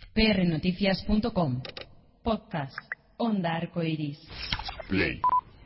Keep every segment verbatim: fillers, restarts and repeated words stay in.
P R noticias punto com. Podcast Onda Arcoiris. Play.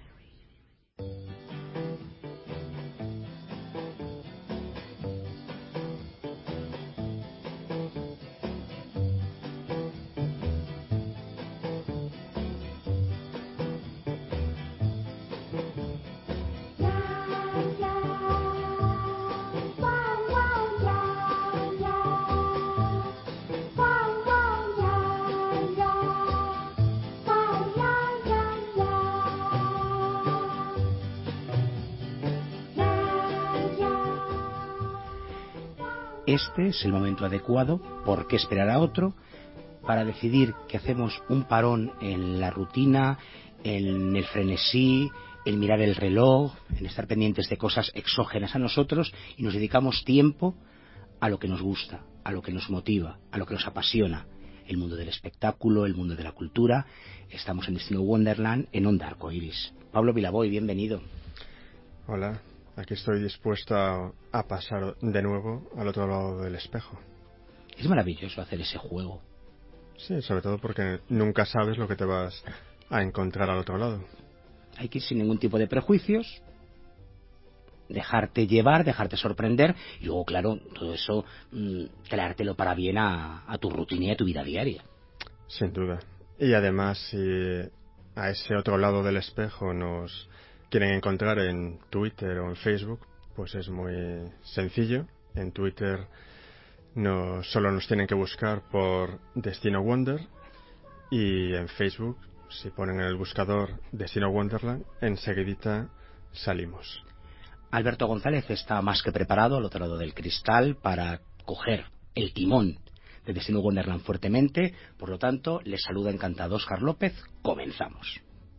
Este es el momento adecuado, ¿por qué esperar a otro?, para decidir que hacemos un parón en la rutina, en el frenesí, en mirar el reloj, en estar pendientes de cosas exógenas a nosotros y nos dedicamos tiempo a lo que nos gusta, a lo que nos motiva, a lo que nos apasiona, el mundo del espectáculo, el mundo de la cultura. Estamos en Destino Wonderland, en Onda Arcoiris. Pablo Vilaboy, bienvenido. Hola. Aquí estoy dispuesto a, a pasar de nuevo al otro lado del espejo. Es maravilloso hacer ese juego. Sí, sobre todo porque nunca sabes lo que te vas a encontrar al otro lado. Hay que ir sin ningún tipo de prejuicios, dejarte llevar, dejarte sorprender y luego, claro, todo eso mmm, traértelo para bien a, a tu rutina y a tu vida diaria. Sin duda. Y además, si a ese otro lado del espejo nos quieren encontrar en Twitter o en Facebook, pues es muy sencillo. En Twitter no solo nos tienen que buscar por Destino Wonder, y en Facebook, si ponen en el buscador Destino Wonderland, enseguidita salimos. Alberto González está más que preparado al otro lado del cristal para coger el timón de Destino Wonderland fuertemente. Por lo tanto, les saluda encantado Óscar López. Comenzamos.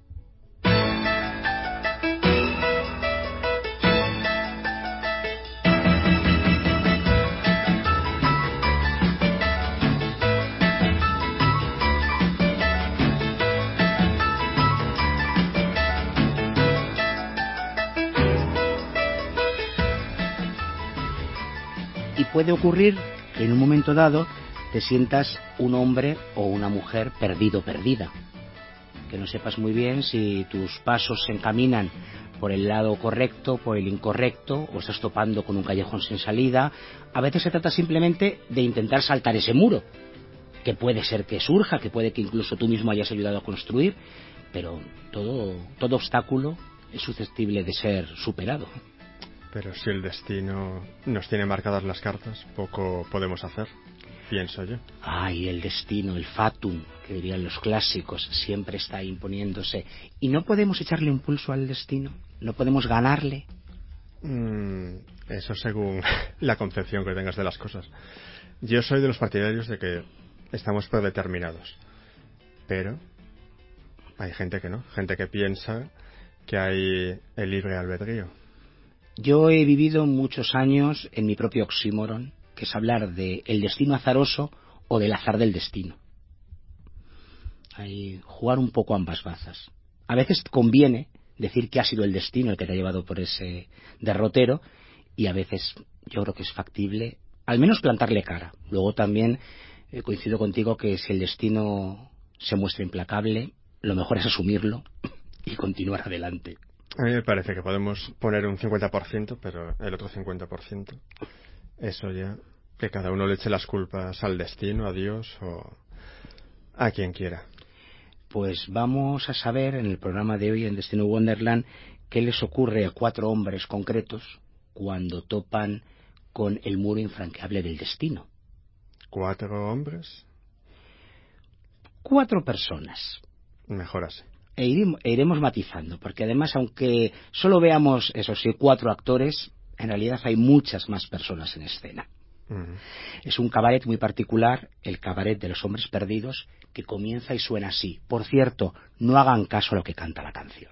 Y puede ocurrir que en un momento dado te sientas un hombre o una mujer perdido, perdida. Que no sepas muy bien si tus pasos se encaminan por el lado correcto, por el incorrecto, o estás topando con un callejón sin salida. A veces se trata simplemente de intentar saltar ese muro, que puede ser que surja, que puede que incluso tú mismo hayas ayudado a construir, pero todo, todo obstáculo es susceptible de ser superado. Pero si el destino nos tiene marcadas las cartas, poco podemos hacer, pienso yo. Ay, el destino, el fatum, que dirían los clásicos, siempre está imponiéndose. ¿Y no podemos echarle un pulso al destino? ¿No podemos ganarle? Mm, eso según la concepción que tengas de las cosas. Yo soy de los partidarios de que estamos predeterminados. Pero hay gente que no, gente que piensa que hay el libre albedrío. Yo he vivido muchos años en mi propio oxímoron, que es hablar de el destino azaroso o del azar del destino. Hay jugar un poco ambas bazas. A veces conviene decir que ha sido el destino el que te ha llevado por ese derrotero, y a veces yo creo que es factible al menos plantarle cara. Luego también eh, coincido contigo que si el destino se muestra implacable, lo mejor es asumirlo y continuar adelante. A mí me parece que podemos poner un cincuenta por ciento, pero el otro cincuenta por ciento, eso ya, que cada uno le eche las culpas al destino, a Dios o a quien quiera. Pues vamos a saber en el programa de hoy en Destino Wonderland qué les ocurre a cuatro hombres concretos cuando topan con el muro infranqueable del destino. ¿Cuatro hombres? Cuatro personas. Mejor así. E iremos, e iremos matizando, porque además, aunque solo veamos, eso sí, cuatro actores, en realidad hay muchas más personas en escena. Uh-huh. Es un cabaret muy particular, el cabaret de los hombres perdidos, que comienza y suena así. Por cierto, no hagan caso a lo que canta la canción.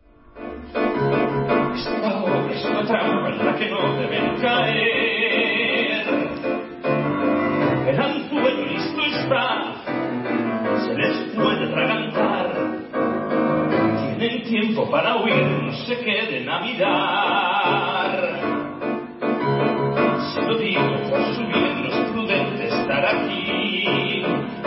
Esta obra es una trampa en la que no deben caer. El anzuelo listo está, se les puede atragantar. Tienen tiempo para huir, no se queden a mirar. Se lo digo por su bien, no es prudente estar aquí.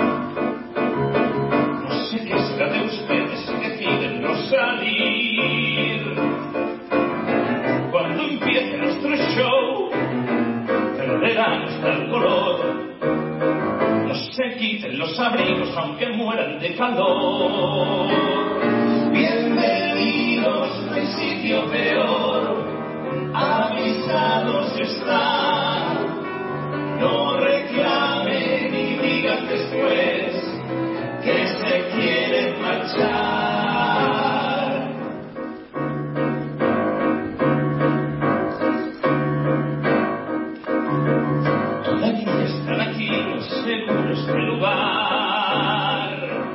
los abrigos aunque mueran de calor. Bienvenidos, no hay sitio peor, avisados está. No reclamen y digan después que se quieren marchar. Todavía están aquí los seguros del lugar.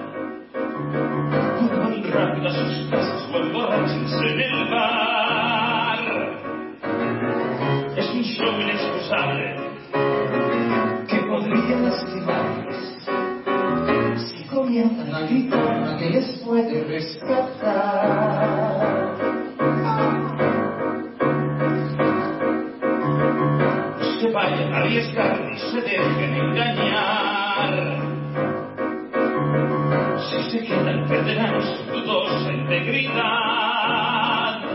Corran rápido a sus casas o emborráchense en el bar. Es un show inexcusable que podría lastimarles si comienzan a gritar nadie les puede rescatar. No se vayan a arriesgar ni se dejen engañar. Si se quedan perderán su dudosa integridad.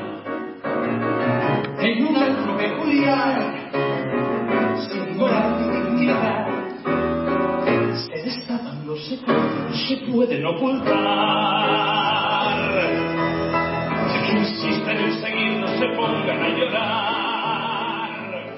En un antro peculiar, sin moral ni dignidad, se destapan los secretos, no se pueden ocultar. Si que insisten en seguir, no se pongan a llorar.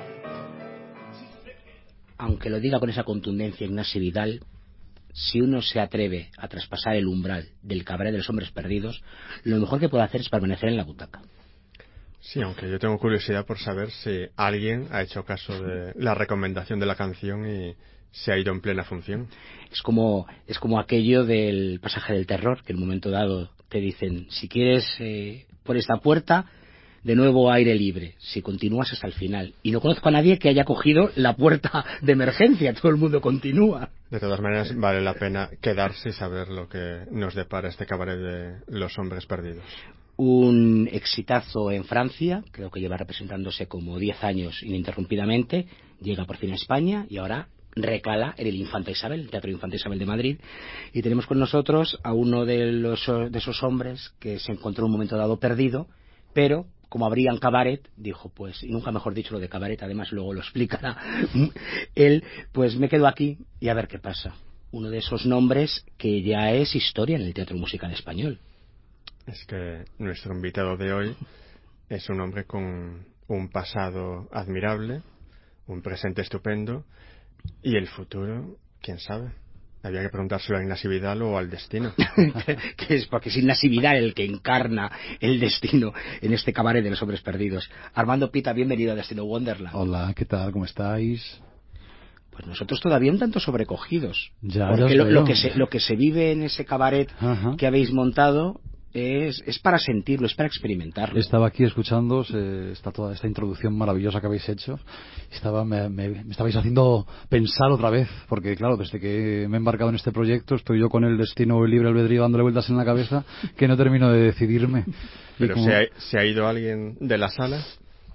Aunque lo diga con esa contundencia Ignacio Vidal, si uno se atreve a traspasar el umbral del cabaret de los hombres perdidos, lo mejor que puede hacer es permanecer en la butaca. Sí, aunque yo tengo curiosidad por saber si alguien ha hecho caso de la recomendación de la canción y se ha ido en plena función. Es como, es como aquello del pasaje del terror, que en un momento dado te dicen, si quieres eh, por esta puerta, de nuevo aire libre, si continúas hasta el final. Y no conozco a nadie que haya cogido la puerta de emergencia, todo el mundo continúa. De todas maneras, vale la pena quedarse y saber lo que nos depara este cabaret de los hombres perdidos. Un exitazo en Francia, creo que lleva representándose como diez años ininterrumpidamente, llega por fin a España y ahora recala en el Infanta Isabel, el Teatro Infanta Isabel de Madrid, y tenemos con nosotros a uno de, los, de esos hombres que se encontró en un momento dado perdido, pero como abrían cabaret, dijo, pues, y nunca mejor dicho lo de cabaret, además luego lo explicará él, pues me quedo aquí y a ver qué pasa. Uno de esos nombres que ya es historia en el teatro musical español. Es que nuestro invitado de hoy es un hombre con un pasado admirable, un presente estupendo y el futuro, quién sabe. Había que preguntárselo a Ignacio Vidal o al destino. que es porque es Ignacio Vidal el que encarna el destino en este cabaret de los hombres perdidos. Armando Pita, bienvenido a Destino Wonderland. Hola, ¿qué tal? ¿Cómo estáis? Pues nosotros todavía un tanto sobrecogidos. Ya, porque ya lo, veo. lo, que se, lo que se vive en ese cabaret Ajá. que habéis montado es, es para sentirlo, es para experimentarlo. Estaba aquí escuchando eh, esta, toda esta introducción maravillosa que habéis hecho. Estaba, me, me, me estabais haciendo pensar otra vez, porque claro, desde que me he embarcado en este proyecto estoy yo con el destino libre albedrío dándole vueltas en la cabeza que no termino de decidirme. Pero como... ¿se, ha, ¿se ha ido alguien de la sala?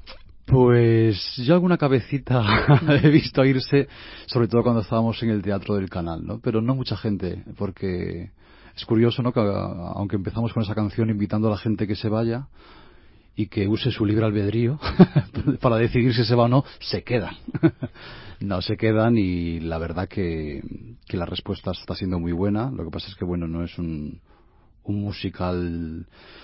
Pues yo alguna cabecita he visto irse, sobre todo cuando estábamos en el Teatro del Canal, ¿no? Pero no mucha gente, porque es curioso, ¿no? Que aunque empezamos con esa canción invitando a la gente que se vaya y que use su libre albedrío para decidir si se va o no, se quedan. No, se quedan y la verdad que, que la respuesta está siendo muy buena. Lo que pasa es que, bueno, no es un, un musical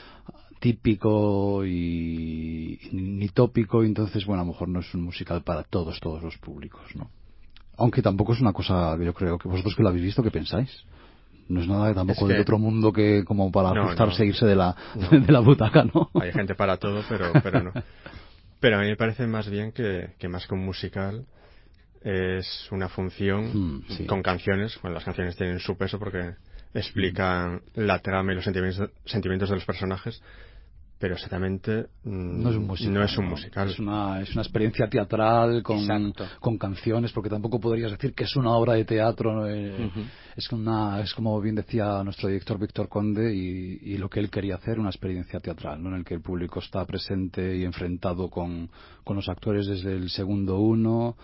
típico y ni tópico, y entonces, bueno, a lo mejor no es un musical para todos, todos los públicos, ¿no? Aunque tampoco es una cosa que yo creo que vosotros que lo habéis visto, ¿qué pensáis? No es nada tampoco es que... del otro mundo que como para no, ajustarse e no, irse de la, no. de la butaca, ¿no? Hay gente para todo, pero, pero no. Pero a mí me parece más bien que, que más que un musical es una función mm, sí. con canciones. Bueno, las canciones tienen su peso porque explican mm. la trama y los sentimientos, sentimientos de los personajes, pero exactamente no es un musical, no es, un no. musical. Es, una, es una experiencia teatral con, con canciones, porque tampoco podrías decir que es una obra de teatro, ¿no? eh, uh-huh. es, una, es como bien decía nuestro director Víctor Conde, y, y lo que él quería hacer, una experiencia teatral, ¿no? En el que el público está presente y enfrentado con, con los actores desde el segundo uno,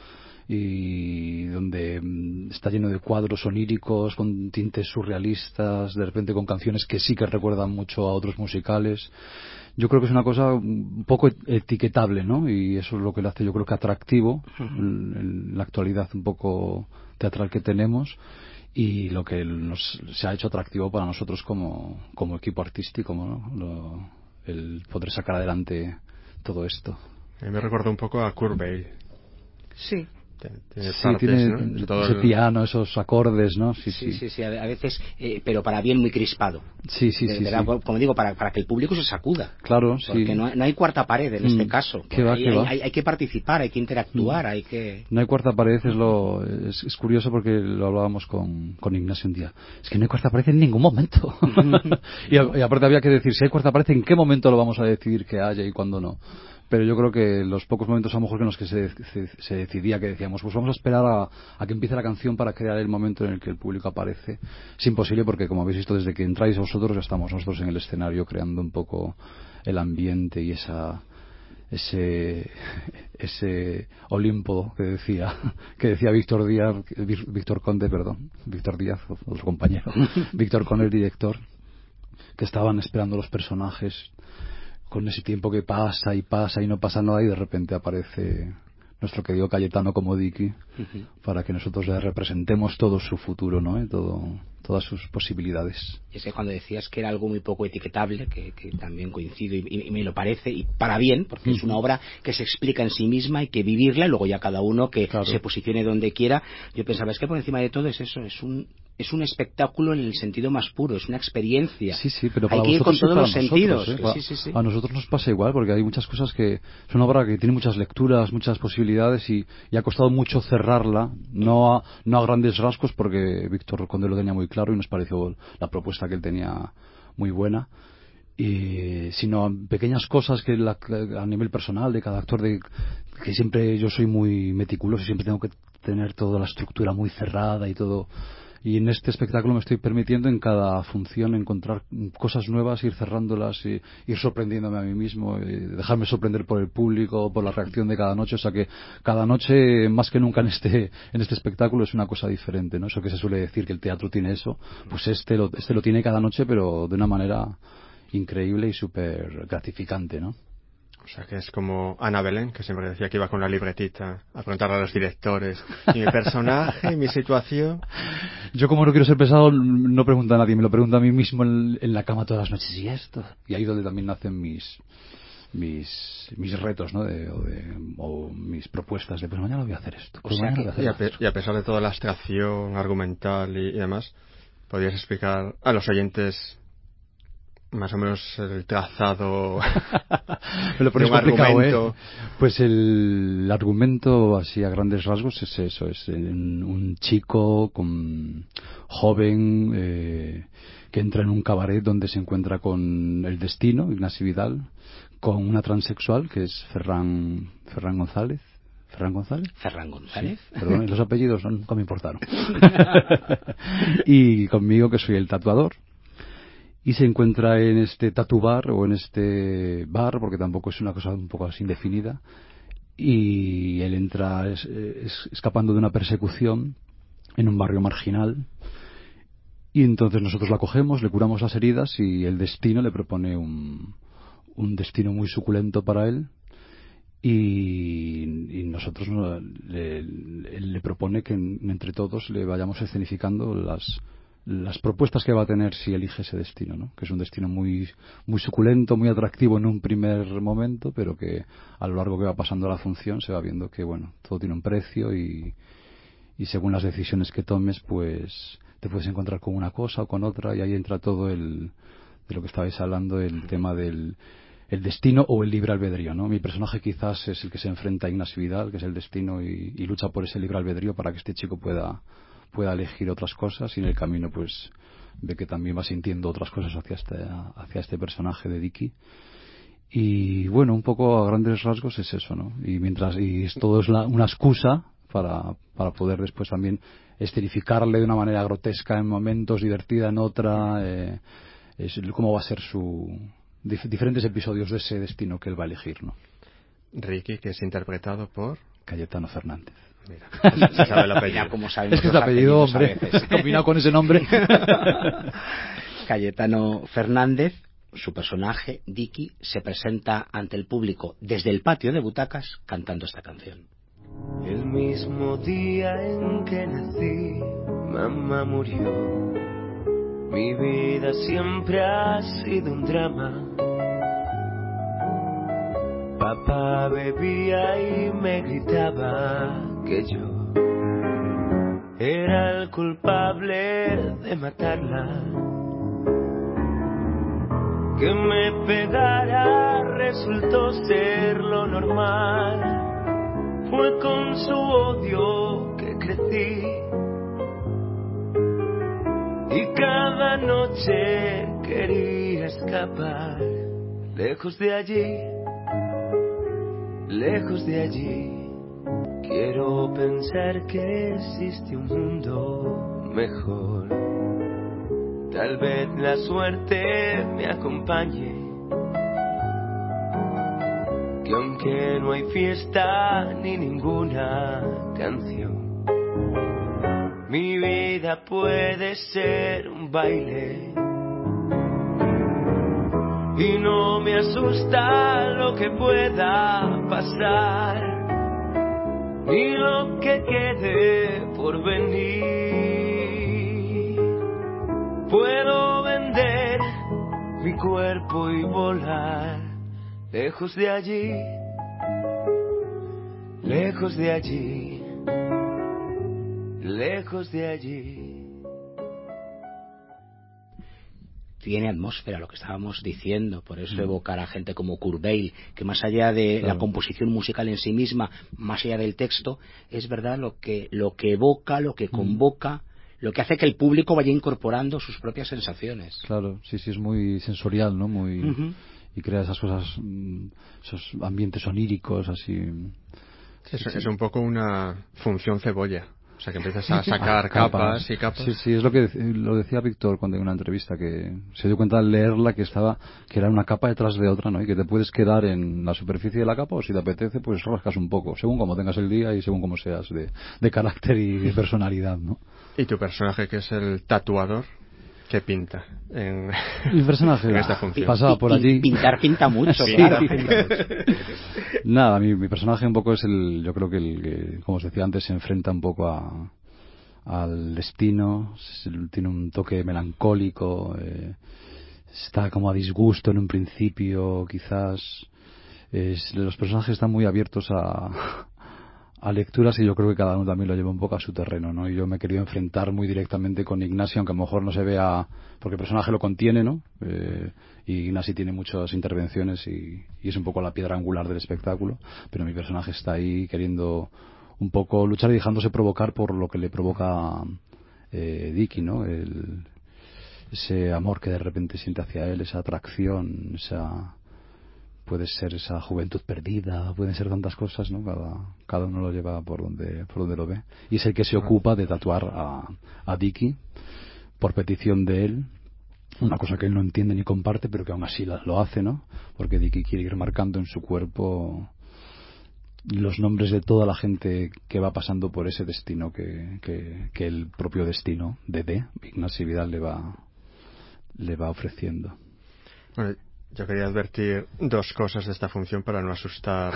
y donde está lleno de cuadros oníricos con tintes surrealistas, de repente con canciones que sí que recuerdan mucho a otros musicales. Yo creo que es una cosa un poco etiquetable, ¿no? Y eso es lo que le hace, yo creo que atractivo, uh-huh. en, en la actualidad un poco teatral que tenemos, y lo que nos, se ha hecho atractivo para nosotros como, como equipo artístico, ¿no? Lo, el poder sacar adelante todo esto. A mí me recuerda un poco a Kurt Weill. Sí. Tiene sí, partes, tiene ¿no? Todo ese el... piano, esos acordes, ¿no? Sí, sí, sí, sí, sí, a veces, eh, pero para bien muy crispado. Sí, sí, de, sí, de sí. la, como digo, para, para que el público se sacuda. Claro, porque sí. no, hay, no hay cuarta pared en mm, este caso. ¿Qué va, hay, qué hay, va? Hay, hay que participar, hay que interactuar, mm. hay que... No hay cuarta pared, es, lo, es, es curioso porque lo hablábamos con, con Ignacio un día. Es que no hay cuarta pared en ningún momento. y, a, y aparte había que decir, si hay cuarta pared, ¿en qué momento lo vamos a decidir que haya y cuándo no? Pero yo creo que los pocos momentos a lo mejor en los que se, se, se decidía, que decíamos, pues vamos a esperar a, a que empiece la canción para crear el momento en el que el público aparece. Es imposible porque, como habéis visto, desde que entráis vosotros ya estamos nosotros en el escenario creando un poco el ambiente y esa ese ese Olimpo que decía que decía Víctor Díaz, Víctor Conde, perdón, Víctor Díaz, otro compañero, Víctor Conde, el director, que estaban esperando los personajes con ese tiempo que pasa y pasa y no pasa nada y de repente aparece nuestro querido Cayetano como Dicky uh-huh. para que nosotros le representemos todo su futuro, ¿no? Y todo, todas sus posibilidades. Y es que cuando decías que era algo muy poco etiquetable, que, que también coincido y, y, y me lo parece, y para bien, porque uh-huh. es una obra que se explica en sí misma, hay que vivirla, y luego ya cada uno que claro. se posicione donde quiera. Yo pensaba, es que por encima de todo es eso, es un es un espectáculo en el sentido más puro, es una experiencia. Sí, sí, pero para hay que ir con todos los nosotros, sentidos. ¿eh? Que sí, sí, sí. A nosotros nos pasa igual, porque hay muchas cosas que... Es una obra que tiene muchas lecturas, muchas posibilidades, y, y ha costado mucho cerrarla, no a, no a grandes rasgos, porque Víctor Conde lo tenía muy claro y nos pareció la propuesta que él tenía muy buena, y, sino a pequeñas cosas que la, a nivel personal de cada actor, de que siempre yo soy muy meticuloso y siempre tengo que tener toda la estructura muy cerrada y todo... Y en este espectáculo me estoy permitiendo en cada función encontrar cosas nuevas, ir cerrándolas, y ir sorprendiéndome a mí mismo, y dejarme sorprender por el público, por la reacción de cada noche. O sea que cada noche, más que nunca en este en este espectáculo, es una cosa diferente, ¿no? Eso que se suele decir que el teatro tiene eso, pues este lo, este lo tiene cada noche, pero de una manera increíble y súper gratificante, ¿no? O sea que es como Ana Belén, que siempre decía que iba con la libretita a preguntarle a los directores, y mi personaje, y mi situación. Yo, como no quiero ser pesado, no pregunto a nadie, me lo pregunto a mí mismo en, en la cama todas las noches. ¿Y esto? Y ahí es donde también nacen mis mis mis retos, ¿no? De, o, de, o mis propuestas de, pues mañana voy a hacer esto. Pues o sea mañana que, voy a hacer y, a pe- esto. y a pesar de toda la abstracción argumental y, y demás, ¿podrías explicar a los oyentes más o menos el trazado me lo pones de un complicado, argumento? ¿eh? Pues el, el argumento, así a grandes rasgos, es eso: es un, un chico con, joven eh, que entra en un cabaret donde se encuentra con el destino, Ignasi Vidal, con una transexual que es Ferran Ferran González. ¿Ferran González? Ferran González. Sí, perdón, los apellidos nunca me importaron. Y conmigo, que soy el tatuador. Y se encuentra en este tatu bar, o en este bar, porque tampoco es una cosa un poco así indefinida, y él entra es, es, escapando de una persecución en un barrio marginal, y entonces nosotros la cogemos, le curamos las heridas, y el destino le propone un, un destino muy suculento para él, y, y nosotros le, él le propone que entre todos le vayamos escenificando las las propuestas que va a tener si elige ese destino, ¿no? Que es un destino muy muy suculento, muy atractivo en un primer momento, pero que a lo largo que va pasando la función se va viendo que, bueno, todo tiene un precio, y, y según las decisiones que tomes, pues te puedes encontrar con una cosa o con otra, y ahí entra todo el de lo que estabais hablando, el tema del el destino o el libre albedrío, ¿no? Mi personaje quizás es el que se enfrenta a Ignasi Vidal, que es el destino, y, y lucha por ese libre albedrío para que este chico pueda pueda elegir otras cosas, y en el camino pues ve que también va sintiendo otras cosas hacia este, hacia este personaje de Dicky. Y bueno, un poco a grandes rasgos es eso, ¿no? Y mientras y todo es la, una excusa para, para poder después también esterificarle de una manera grotesca en momentos, divertida en otra, eh, es cómo va a ser su dif, diferentes episodios de ese destino que él va a elegir, ¿no? Ricky, que es interpretado por Cayetano Fernández. Mira, se sabe el apellido. Mira cómo sabemos es que es el apellido, hombre, combinado con ese nombre. Cayetano Fernández, su personaje, Dicky, se presenta ante el público desde el patio de butacas cantando esta canción. El mismo día en que nací, mamá murió. Mi vida siempre ha sido un drama. Papá bebía y me gritaba que yo era el culpable de matarla. Que me pegara resultó ser lo normal. Fue con su odio que crecí. Y cada noche quería escapar. Lejos de allí, lejos de allí. Quiero pensar que existe un mundo mejor. Tal vez la suerte me acompañe, que aunque no hay fiesta ni ninguna canción, mi vida puede ser un baile. Y no me asusta lo que pueda pasar, ni lo que quede por venir. Puedo vender mi cuerpo y volar lejos de allí, lejos de allí, lejos de allí. Tiene atmósfera lo que estábamos diciendo, por eso mm. evocar a gente como Kurt Weill, que más allá de claro. la composición musical en sí misma, más allá del texto, es verdad lo que lo que evoca, lo que convoca, mm. lo que hace que el público vaya incorporando sus propias sensaciones. Claro, sí, sí, es muy sensorial, ¿no? Muy uh-huh. y crea esas cosas, esos ambientes oníricos, así. Sí, es, sí. es un poco una función cebolla. O sea, que empiezas a sacar ah, capas, capas y capas. Sí, sí, es lo que lo decía Víctor cuando en una entrevista, que se dio cuenta al leerla que estaba que era una capa detrás de otra, ¿no? Y que te puedes quedar en la superficie de la capa o si te apetece, pues rascas un poco, según como tengas el día y según como seas de, de carácter y de personalidad, ¿no? ¿Y tu personaje, que es el tatuador, qué pinta en, mi personaje en esta función? Pasaba por allí. Pintar pinta mucho, sí, claro. Pinta mucho. Nada, mi, mi personaje un poco es el, yo creo que el que, como os decía antes, se enfrenta un poco a al destino, tiene un toque melancólico, eh, está como a disgusto en un principio, quizás. Es, los personajes están muy abiertos a, a lecturas y yo creo que cada uno también lo lleva un poco a su terreno, ¿no? Y yo me he querido enfrentar muy directamente con Ignasi, aunque a lo mejor no se vea, porque el personaje lo contiene, ¿no? Eh, y Ignasi tiene muchas intervenciones y, y es un poco la piedra angular del espectáculo, pero mi personaje está ahí queriendo un poco luchar y dejándose provocar por lo que le provoca eh, Dicky, ¿no? El, ese amor que de repente siente hacia él, esa atracción, esa puede ser esa juventud perdida, pueden ser tantas cosas, ¿no? Cada, cada uno lo lleva por donde por donde lo ve. Y es el que se ocupa de tatuar a, a Dicky por petición de él, una cosa que él no entiende ni comparte, pero que aún así la, lo hace, ¿no? Porque Dicky quiere ir marcando en su cuerpo los nombres de toda la gente que va pasando por ese destino que, que, que el propio destino de D, Ignasi Vidal, le va le va ofreciendo. Bueno, yo quería advertir dos cosas de esta función para no asustar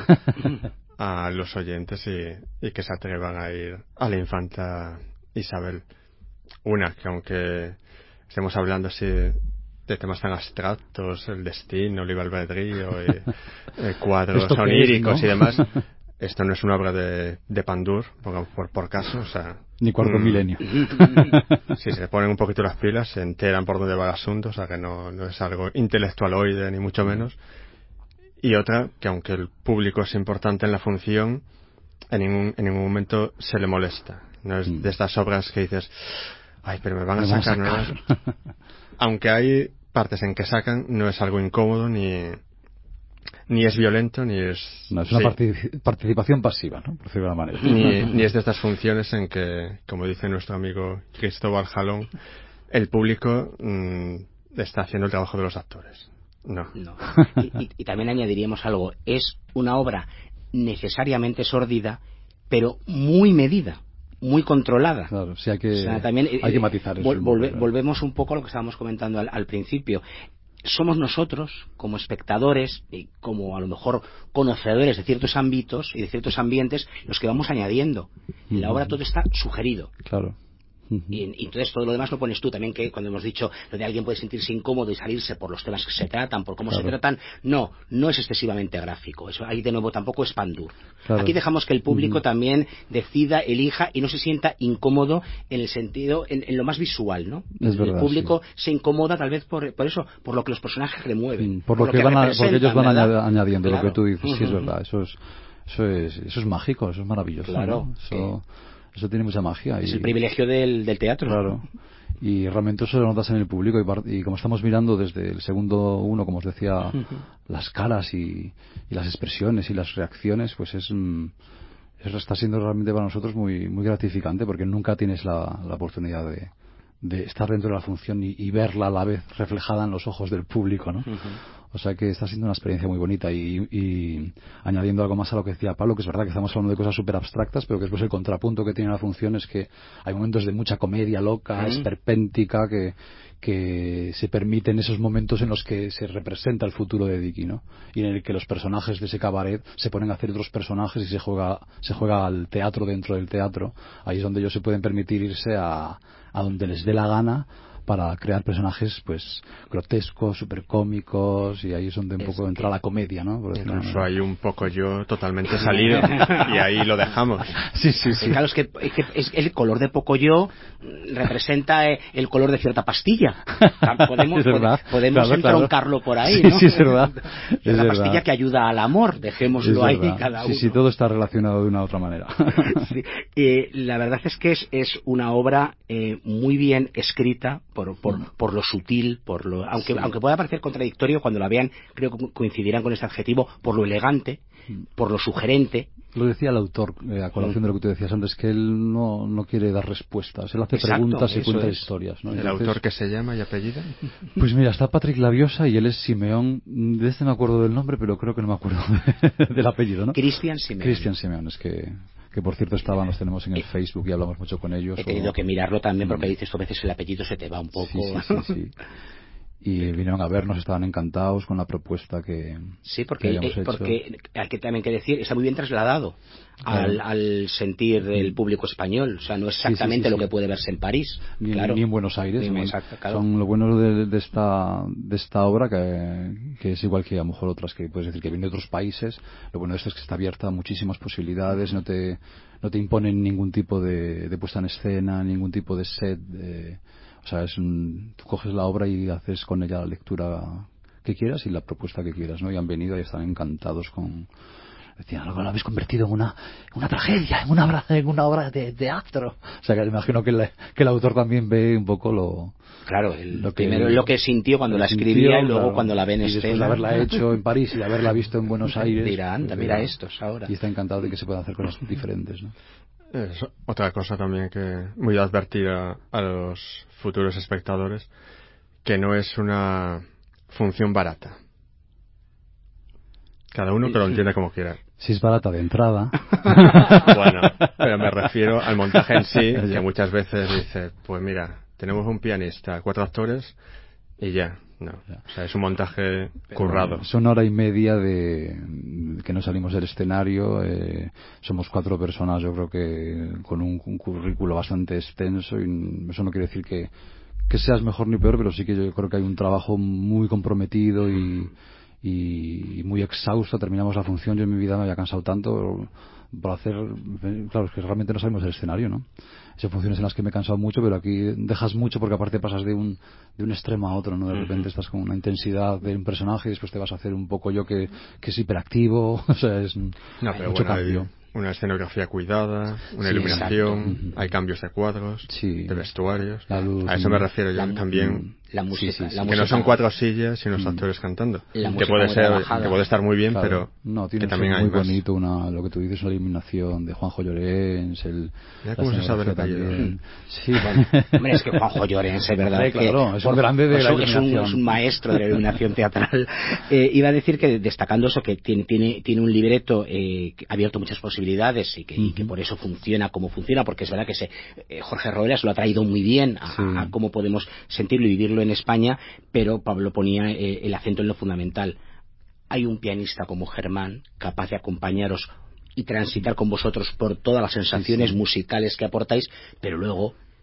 a los oyentes y, y que se atrevan a ir a la infanta Isabel. Una, que aunque estemos hablando así de temas tan abstractos, el destino, libre albedrío, y, eh, cuadros oníricos, ¿no? Y demás, esto no es una obra de, de Pandur, por, por, por caso, o sea... Ni cuarto mm, milenio. Si se ponen un poquito las pilas, se enteran por dónde va el asunto, o sea que no, no es algo intelectualoide, ni mucho menos. Y otra, que aunque el público es importante en la función, en ningún, en ningún momento se le molesta. No es de estas obras que dices, ay, pero me van a sacar, me van a sacar. ¿no? Aunque hay partes en que sacan, no es algo incómodo, ni... ni es violento, ni es... No, es una sí. partic- participación pasiva, ¿no? Por decirlo de alguna manera. Ni, ni es de estas funciones en que, como dice nuestro amigo Cristóbal Jalón, el público mmm, está haciendo el trabajo de los actores. No. no. Y, y, y también añadiríamos algo. Es una obra necesariamente sórdida, pero muy medida, muy controlada. Claro, sí hay que, o sea, también, hay que matizar eso. Vol- volve, volvemos un poco a lo que estábamos comentando al, al principio. Somos nosotros, como espectadores y como a lo mejor conocedores de ciertos ámbitos y de ciertos ambientes, los que vamos añadiendo. En la obra todo está sugerido. Claro. Y, y entonces todo lo demás lo pones tú también, que cuando hemos dicho lo de alguien puede sentirse incómodo y salirse por los temas que se tratan, por cómo claro. se tratan, no, no es excesivamente gráfico. Eso ahí de nuevo tampoco es Pandur. Claro. Aquí dejamos que el público uh-huh. también decida, elija y no se sienta incómodo en el sentido, en, en lo más visual, ¿no? Es verdad, el público sí. se incomoda tal vez por, por eso, por lo que los personajes remueven. Sí, por, lo por, lo que van a, porque ellos van ¿verdad? añadiendo claro. lo que tú dices, uh-huh. sí es verdad, eso es, eso es, eso es mágico, eso es maravilloso. Claro. ¿no? Eso, Eso tiene mucha magia. Es y, el privilegio del, del teatro. Claro. Y realmente eso lo notas en el público. Y, y como estamos mirando desde el segundo uno, como os decía, uh-huh. las caras y, y las expresiones y las reacciones, pues es, eso está siendo realmente para nosotros muy muy gratificante, porque nunca tienes la, la oportunidad de, de estar dentro de la función y, y verla a la vez reflejada en los ojos del público, ¿no? Uh-huh. O sea que está siendo una experiencia muy bonita y, y añadiendo algo más a lo que decía Pablo, que es verdad que estamos hablando de cosas súper abstractas, pero que después el contrapunto que tiene la función es que hay momentos de mucha comedia loca, uh-huh. esperpéntica, que, que se permiten esos momentos en los que se representa el futuro de Dicky, ¿no? Y en el que los personajes de ese cabaret se ponen a hacer otros personajes y se juega, se juega al teatro dentro del teatro. Ahí es donde ellos se pueden permitir irse a, a donde les dé la gana, para crear personajes pues grotescos, súper cómicos, y ahí es donde un poco entra la comedia, ¿no? Por Incluso hay un poco yo totalmente salido y ahí lo dejamos. Sí, sí, sí. Claro, es que, es que es el color de Pocoyo representa el color de cierta pastilla. Podemos, es verdad, podemos claro, entroncarlo claro. por ahí, sí, ¿no? Sí, es verdad. Es la verdad. pastilla que ayuda al amor, dejémoslo es ahí verdad. cada uno. Sí, sí, todo está relacionado de una u otra manera. sí. eh, la verdad es que es, es una obra eh, muy bien escrita por, por, mm. por lo sutil, por lo aunque, sí. aunque pueda parecer contradictorio, cuando la vean creo que coincidirán con este adjetivo, por lo elegante, mm. por lo sugerente. Lo decía el autor, eh, a colación mm. de lo que tú decías antes, que él no, no quiere dar respuestas, él hace Exacto, preguntas y cuenta es. historias, ¿no? ¿El Entonces, autor que se llama y apellida? Pues mira, está Patrick Labiosa y él es Simeón, de este me acuerdo del nombre, pero creo que no me acuerdo de, del apellido, ¿no? Cristian Simeón. Cristian Simeón, es que... que por cierto estaban, los tenemos en el Facebook y hablamos mucho con ellos. He tenido o... que mirarlo también porque dices, a veces el apellido se te va un poco. Sí, sí, sí, sí. Y vinieron a vernos, estaban encantados con la propuesta que Sí, porque, que eh, porque hay que también que decir, está muy bien trasladado al, al sentir del público español. O sea, no es exactamente sí, sí, sí, lo sí. que puede verse en París. Ni, claro. ni en Buenos Aires. Ni, bueno, exacto, claro. Son lo bueno de, de, esta, de esta obra, que, que es igual que a lo mejor otras que puedes decir que vienen de otros países. Lo bueno de esto es que está abierta a muchísimas posibilidades, no te, no te imponen ningún tipo de, de puesta en escena, ningún tipo de set. De, O sea, es un, tú coges la obra y haces con ella la lectura que quieras y la propuesta que quieras, ¿no? Y han venido y están encantados con... Decían, lo habéis convertido en una, en una tragedia, en una obra, en una obra de teatro. O sea, que imagino que, le, que el autor también ve un poco lo... Claro, el, lo que, primero lo que sintió cuando la escribía sintió, y luego claro, cuando la ve en y escena. Después de haberla hecho en París y de haberla visto en Buenos Aires. Dirá, anda, mira estos ahora. Y está encantado de que se puedan hacer cosas diferentes, ¿no? Es otra cosa también que voy a advertir a, a los futuros espectadores, que no es una función barata. Cada uno que lo entienda como quiera. Si es barata de entrada. Bueno, pero me refiero al montaje en sí, que muchas veces dice, pues mira, tenemos un pianista, cuatro actores y ya. No, o sea, es un montaje currado. Es una hora y media de que no salimos del escenario. Eh, somos cuatro personas, yo creo que con un, un currículo bastante extenso, y eso no quiere decir que, que seas mejor ni peor, pero sí que yo creo que hay un trabajo muy comprometido y, y, y muy exhausto. Terminamos la función, yo en mi vida me había cansado tanto por hacer, claro, es que realmente no salimos del escenario, ¿no? Son funciones en las que me he cansado mucho, pero aquí dejas mucho porque aparte pasas de un de un extremo a otro, ¿no? De repente estás con una intensidad de un personaje y después te vas a hacer un poco yo que, que es hiperactivo, o sea, es no, pero mucho bueno, cambio. Hay una escenografía cuidada, una sí, iluminación, exacto. Hay cambios de cuadros, sí. de vestuarios. La luz, a eso me refiero yo la, también. La música, sí, sí, sí. la que música, no son cuatro sillas sino los actores cantando. Que puede ser, que puede estar muy bien, claro. pero no, tiene que también muy hay más. bonito una, lo que tú dices, una iluminación de Juanjo Llorens, el ya cómo se sabe el apellido. Sí, bueno. Hombre, es que Juanjo Llorens, es verdad, sí, claro, que es un grande de la es iluminación. Un, es un maestro de la iluminación teatral. Eh, iba a decir que destacando eso, que tiene tiene tiene un libreto eh, abierto muchas posibilidades y que, uh-huh. y que por eso funciona como funciona, porque es verdad que se, eh, Jorge Roelas lo ha traído muy bien a, sí. a cómo podemos sentirlo y vivirlo en España, pero Pablo ponía eh, el acento en lo fundamental. Hay un pianista como Germán capaz de acompañaros y transitar con vosotros por todas las sensaciones sí, sí. musicales que aportáis, pero luego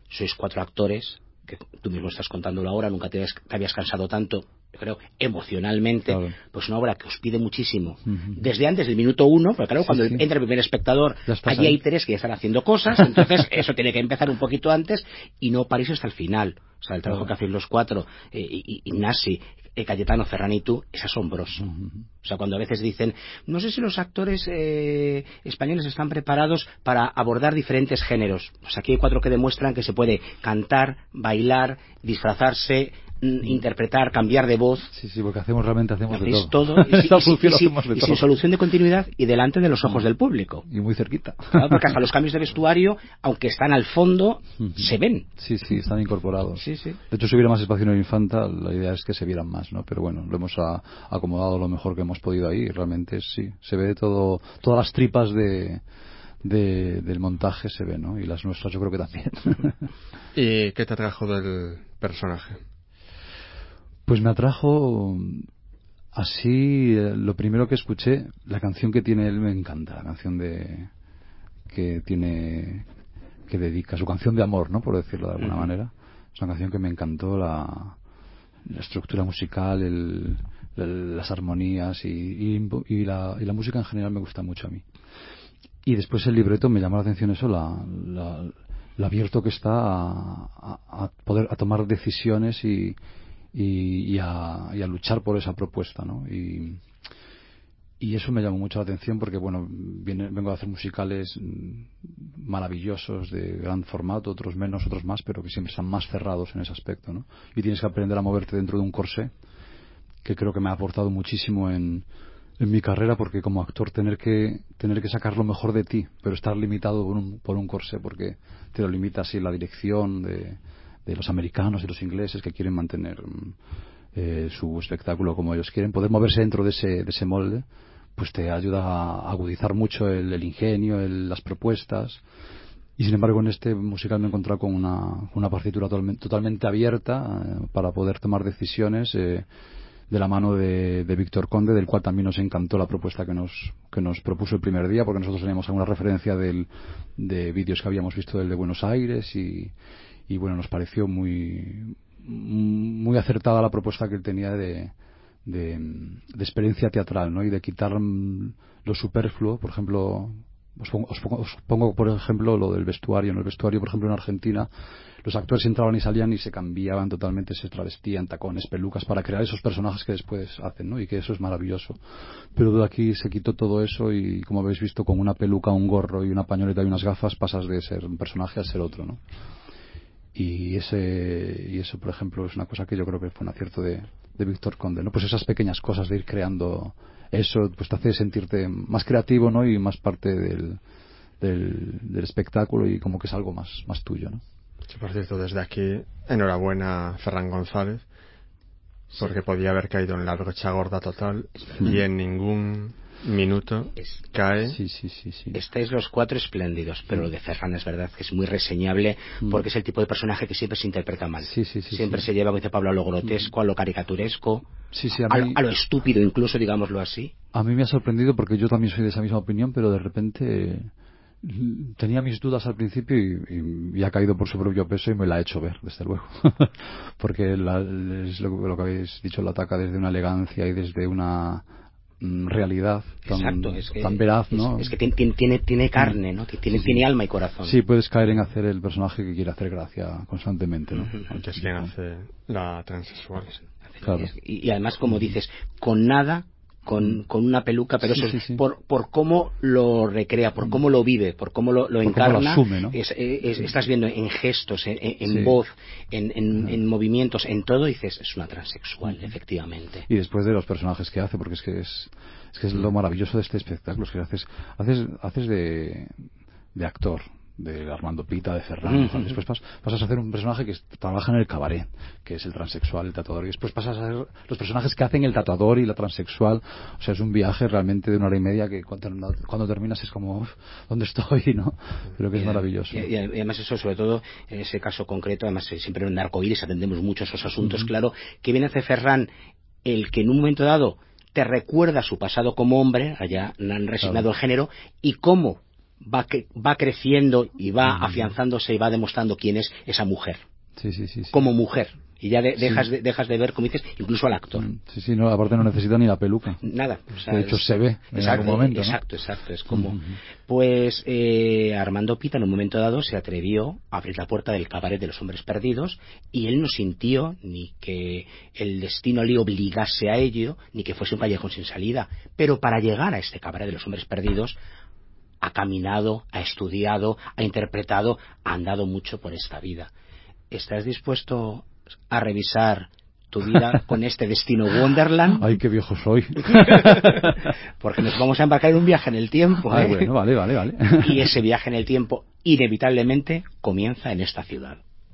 sois cuatro actores, que tú mismo estás contándolo ahora, nunca te habías, te habías cansado tanto, yo creo, emocionalmente, claro. Pues una obra que os pide muchísimo, uh-huh. Desde antes del minuto uno, porque claro, sí, cuando sí. entra el primer espectador, allí ahí. Hay tres que ya están haciendo cosas, entonces eso tiene que empezar un poquito antes y no paréis hasta el final. O sea, el trabajo claro. que hacéis los cuatro, eh, Ignasi, eh, Cayetano, Ferran y tú, es asombroso. Uh-huh. O sea, cuando a veces dicen, no sé si los actores eh, españoles están preparados para abordar diferentes géneros. Pues aquí hay cuatro que demuestran que se puede cantar, bailar, disfrazarse, mm, interpretar, cambiar de voz. Sí, sí, porque hacemos realmente hacemos de todo. todo y, y, y, y, y, y sin solución de continuidad y delante de los ojos uh-huh. del público. Y muy cerquita. Claro, porque hasta los cambios de vestuario, aunque están al fondo, uh-huh. se ven. Sí, sí, están incorporados. Sí, sí. De hecho, si hubiera más espacio en el Infanta, la idea es que se vieran más, ¿no? Pero bueno, lo hemos a, acomodado lo mejor que hemos podido ahí. Realmente sí, se ve todo, todas las tripas de, de, del montaje se ve, ¿no? Y las nuestras yo creo que también. ¿Y qué te atrajo del personaje? Pues me atrajo así, lo primero que escuché, la canción que tiene él me encanta, la canción de que tiene, que dedica, su canción de amor, ¿no? Por decirlo de alguna uh-huh. manera. Es una canción que me encantó, la, la estructura musical, el, el, las armonías y, y, y, la, y la música en general me gusta mucho a mí. Y después el libreto me llamó la atención eso, la, la, lo abierto que está a, a, a poder a tomar decisiones y Y, y, a, y a luchar por esa propuesta, ¿no? Y, y eso me llamó mucho la atención porque, bueno, viene, vengo a hacer musicales maravillosos de gran formato, otros menos, otros más, pero que siempre están más cerrados en ese aspecto, ¿no? Y tienes que aprender a moverte dentro de un corsé, que creo que me ha aportado muchísimo en, en mi carrera, porque como actor tener que tener que sacar lo mejor de ti, pero estar limitado por un, por un corsé, porque te lo limita así la dirección de de los americanos y los ingleses que quieren mantener eh, su espectáculo como ellos quieren, poder moverse dentro de ese, de ese molde, pues te ayuda a agudizar mucho el, el ingenio, el, las propuestas. Y sin embargo en este musical me he encontrado con una, una partitura totalmente, totalmente abierta eh, para poder tomar decisiones eh, de la mano de, de Víctor Conde, del cual también nos encantó la propuesta que nos, que nos propuso el primer día, porque nosotros teníamos alguna referencia del, de vídeos que habíamos visto del de Buenos Aires y y bueno, nos pareció muy muy acertada la propuesta que él tenía de, de, de experiencia teatral, ¿no? Y de quitar lo superfluo. Por ejemplo, os pongo, os, pongo, os pongo por ejemplo lo del vestuario. En el vestuario, por ejemplo, en Argentina, los actores entraban y salían y se cambiaban totalmente, se travestían, tacones, pelucas, para crear esos personajes que después hacen, ¿no? Y que eso es maravilloso. Pero de aquí se quitó todo eso y, como habéis visto, con una peluca, un gorro y una pañoleta y unas gafas pasas de ser un personaje a ser otro, ¿no? Y ese y eso, por ejemplo, es una cosa que yo creo que fue un acierto de, de Víctor Conde, ¿no? Pues esas pequeñas cosas de ir creando eso, pues te hace sentirte más creativo, ¿no? Y más parte del, del, del espectáculo y como que es algo más, más tuyo, ¿no? Sí, por cierto, desde aquí, enhorabuena a Ferran González, porque sí. Podía haber caído en la brocha gorda total y en ningún minuto es, cae. Sí, sí, sí, sí. Estáis los cuatro espléndidos, pero lo de Ferran es verdad que es muy reseñable porque es el tipo de personaje que siempre se interpreta mal. Sí, sí, sí, siempre sí. se lleva, como dice Pablo, a lo grotesco, a lo caricaturesco, sí, sí, a, a, mí, a lo estúpido incluso, digámoslo así. A mí me ha sorprendido porque yo también soy de esa misma opinión, pero de repente tenía mis dudas al principio y, y, y ha caído por su propio peso y me la ha hecho ver, desde luego. Porque la, es lo, lo que habéis dicho, lo ataca desde una elegancia y desde una realidad tan, Exacto, es que, tan veraz, ¿no? Es, es que tiene, tiene, tiene carne, ¿no? Tiene, sí. tiene alma y corazón. Sí, puedes caer en hacer el personaje que quiere hacer gracia constantemente, ¿no? Uh-huh. Que es quien hace la transexual. Claro. Y, y además, como dices, con nada, con, con una peluca, pero sí, eso es sí, sí. Por, por cómo lo recrea, por cómo lo vive, por cómo lo, lo encarna. Cómo lo asume, ¿no? es, es, estás viendo en gestos, en, en sí. voz, en, en, en movimientos, en todo, y dices, es una transexual, uh-huh. efectivamente. Y después de los personajes que hace, porque es que es, es que es lo maravilloso de este espectáculo, es que haces, haces, haces de, de actor, de Armando Pita, de Ferran, uh-huh. después pas, pasas a hacer un personaje que trabaja en el cabaret, que es el transexual, el tatuador, y después pasas a hacer los personajes que hacen el tatuador y la transexual. O sea, es un viaje realmente de una hora y media que cuando, cuando terminas es como, ¿dónde estoy? ¿No? Pero que es y, maravilloso. Y, y además eso, sobre todo, en ese caso concreto, además siempre en Arcoíris atendemos mucho esos asuntos, uh-huh. claro, que viene a hacer Ferran, el que en un momento dado te recuerda su pasado como hombre, allá han resignado claro. el género, y cómo va, que, va creciendo y va uh-huh. afianzándose y va demostrando quién es esa mujer. Sí, sí, sí, sí. Como mujer. Y ya de, dejas, sí. de, dejas de ver, como dices, incluso al actor. Sí, sí, no, aparte no necesita ni la peluca. Nada. O sea, de hecho es, se ve en exacto, algún momento, exacto, ¿no? exacto. Es como... Uh-huh. Pues eh, Armando Pita en un momento dado se atrevió a abrir la puerta del cabaret de los hombres perdidos y él no sintió ni que el destino le obligase a ello, ni que fuese un callejón sin salida. Pero para llegar a este cabaret de los hombres perdidos ha caminado, ha estudiado, ha interpretado, ha andado mucho por esta vida. ¿Estás dispuesto a revisar tu vida con este destino Wonderland? Ay, qué viejo soy. Porque nos vamos a embarcar en un viaje en el tiempo, ¿eh? Ay, bueno, vale, vale, vale. Y ese viaje en el tiempo inevitablemente comienza en esta ciudad.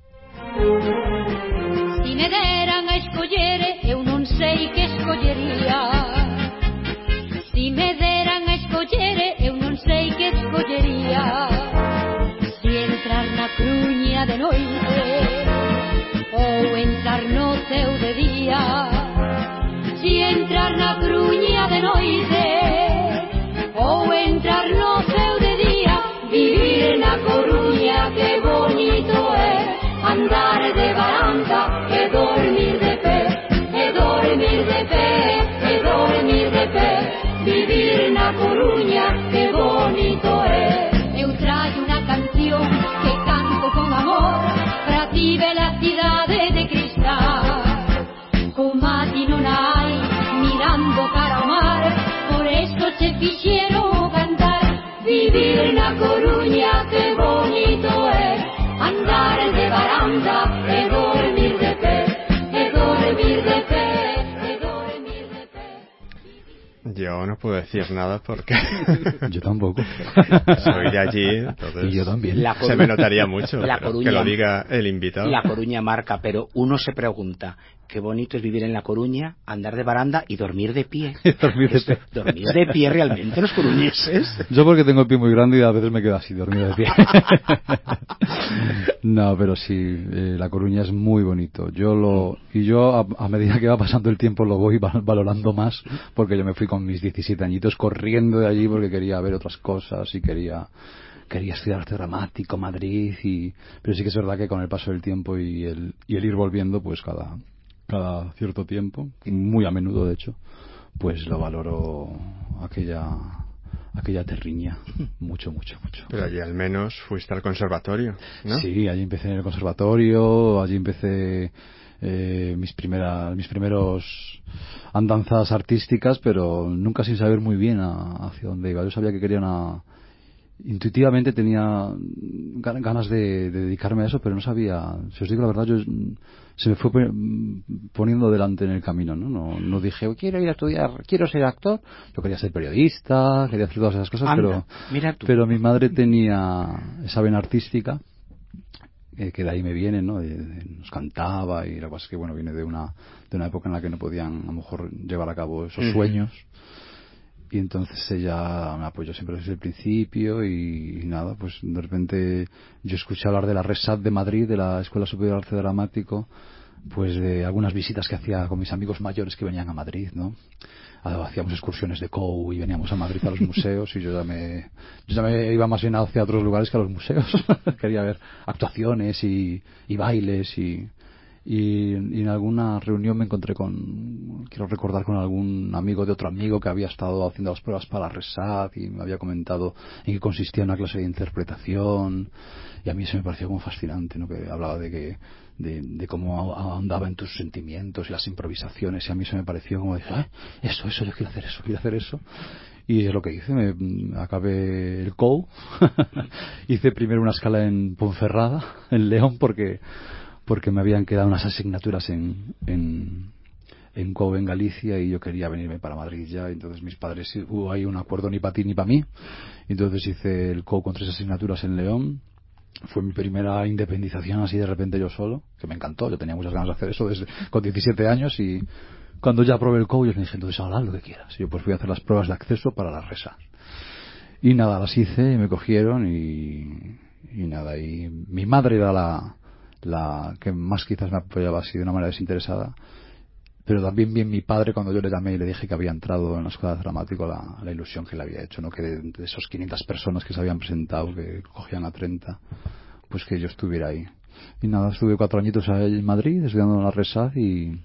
Si me deran a escollere, eu non sei que escollería. Si me deran a escollere, eu non sei que escollería. Si entrar na Cruña de noite ou entrar no ceu de día. Si entrar na Cruña de noite ou entrar no ceu de día. Vivir na Coruña, que bonito é. Andar de baranda e dormir de pé, e dormir de pé, e dormir de pé. Vivir na Coruña, que bonito é. Eu traio unha canción que canto con amor pra ti, bela cidade de cristal. Como a ti non hai, mirando cara ao mar, por esto che fixeron cantar. Vivir na Coruña, que bonito é. Andar de baranda e dormir de pé, e dormir de pé, e dormir de pé. Yo no puedo decir nada porque yo tampoco soy de allí, entonces y yo también. La Coruña, se me notaría mucho la pero Coruña, que lo diga el invitado. La Coruña marca, pero uno se pregunta, qué bonito es vivir en La Coruña, andar de baranda y dormir de pie. dormir, de pie. dormir de pie realmente los coruñeses. Yo porque tengo el pie muy grande y a veces me quedo así dormido de pie. No, pero sí, eh, La Coruña es muy bonito. Yo lo y yo a, a medida que va pasando el tiempo lo voy valorando más, porque yo me fui con mis diecisiete añitos corriendo de allí porque quería ver otras cosas y quería quería estudiar arte dramático, Madrid, y pero sí que es verdad que con el paso del tiempo y el y el ir volviendo, pues cada cada cierto tiempo, muy a menudo de hecho, pues lo valoro aquella aquella terriña mucho, mucho, mucho. Pero allí al menos fuiste al conservatorio, ¿no? Sí, allí empecé en el conservatorio, allí empecé eh, mis primeras mis primeros andanzas artísticas, pero nunca sin saber muy bien a, hacia dónde iba. Yo sabía que quería una intuitivamente tenía ganas de, de dedicarme a eso, pero no sabía, si os digo la verdad, yo se me fue poniendo delante en el camino, ¿no? No, no dije, quiero ir a estudiar, quiero ser actor. Yo quería ser periodista, quería hacer todas esas cosas, Anda, pero mira tú. pero mi madre tenía esa vena artística, eh, que de ahí me viene, ¿no? De, de, nos cantaba, y la cosa es que, bueno, viene de una de una época en la que no podían, a lo mejor, llevar a cabo esos sueños. Y entonces ella me apoyó siempre desde el principio y, y nada, pues de repente yo escuché hablar de la RESAD de Madrid, de la Escuela Superior de Arte Dramático, pues de algunas visitas que hacía con mis amigos mayores que venían a Madrid, ¿no? Hacíamos excursiones de C O U y veníamos a Madrid a los museos y yo ya me yo ya me iba más bien hacia otros lugares que a los museos. Quería ver actuaciones y, y bailes y... Y, y en alguna reunión me encontré con, quiero recordar, con algún amigo de otro amigo que había estado haciendo las pruebas para la RESAD y me había comentado en qué consistía una clase de interpretación, y a mí eso me pareció como fascinante, ¿no? Que hablaba de que de, de cómo ahondaba en tus sentimientos y las improvisaciones, y a mí eso me pareció como decir, ah, eso, eso, yo quiero hacer eso, quiero hacer eso. Y es lo que hice, me acabé el C O U, hice primero una escala en Ponferrada, en León, porque porque me habían quedado unas asignaturas en, en, en C O U en Galicia y yo quería venirme para Madrid ya. Entonces mis padres, hubo ahí un acuerdo ni para ti ni para mí. Entonces hice el C O U con tres asignaturas en León. Fue mi primera independización así de repente yo solo, que me encantó. Yo tenía muchas ganas de hacer eso desde con diecisiete años, y cuando ya probé el C O U yo les dije, entonces ahora haz lo que quieras. Y yo pues fui a hacer las pruebas de acceso para la RESAD. Y nada, las hice y me cogieron y, y nada, y mi madre era la... la que más quizás me apoyaba así de una manera desinteresada, pero también bien mi padre cuando yo le llamé y le dije que había entrado en la escuela de dramático, la, la ilusión que le había hecho, ¿no? Que de, de esos quinientas personas que se habían presentado, que cogían a treinta, pues que yo estuviera ahí. Y nada, estuve cuatro añitos ahí en Madrid estudiando en la RESAD y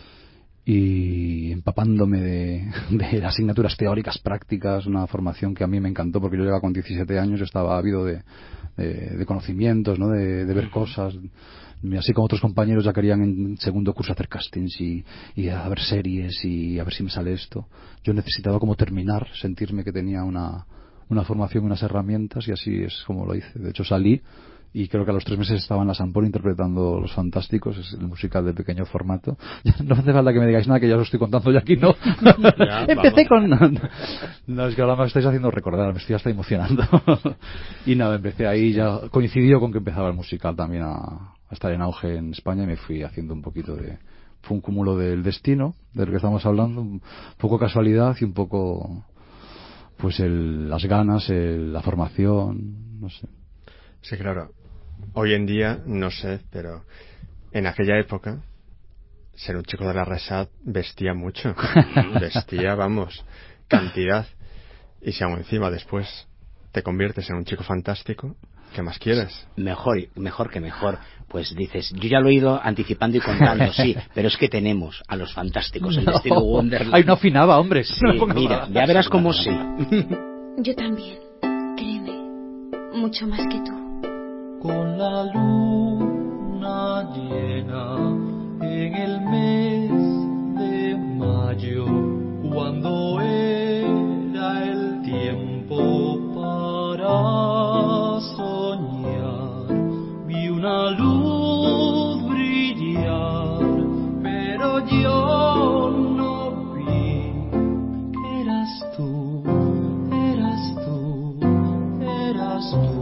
y empapándome de, de asignaturas teóricas, prácticas, una formación que a mí me encantó porque yo llegaba con diecisiete años, yo estaba ávido de, de, de conocimientos, ¿no? de, de ver cosas. Así como otros compañeros ya querían en segundo curso hacer castings y, y a ver series y a ver si me sale esto. Yo necesitaba como terminar, sentirme que tenía una, una formación, unas herramientas, y así es como lo hice. De hecho salí y creo que a los tres meses estaba en la Sampón interpretando Los Fantásticos, es el musical de pequeño formato. No hace falta que me digáis nada, que ya os estoy contando yo aquí, ¿no? Ya, empecé con... No, es que ahora me estáis haciendo recordar, me estoy hasta emocionando. Y nada, empecé ahí, ya coincidió con que empezaba el musical también a, a estar en auge en España, y me fui haciendo un poquito de... Fue un cúmulo del destino, del que estamos hablando, un poco casualidad y un poco... Pues el, las ganas, el, la formación, no sé. Sí, claro. Hoy en día, no sé, pero en aquella época, ser un chico de la RESAD vestía mucho. Vestía, vamos, cantidad. Y si aún encima después te conviertes en un chico fantástico, ¿qué más quieres? Mejor, mejor que mejor. Pues dices, yo ya lo he ido anticipando y contando, sí, pero es que tenemos a los fantásticos, el no. estilo Wonderland. Ay, no afinaba, hombre. Sí, no mira, ya verás cómo sí. Yo también, créeme, mucho más que tú. Con la luna llena en el mes de mayo, cuando era el tiempo para soñar, vi una luz brillar, pero yo no vi que eras tú, eras tú, eras tú.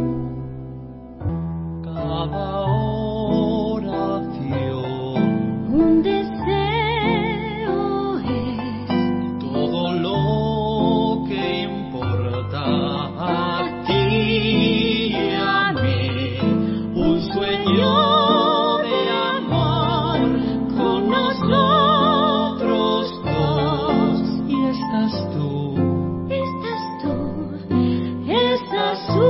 Cada oración, un deseo es todo lo que importa a ti y a mí, un sueño de amor con nosotros dos. Y estás tú, estás tú, estás tú.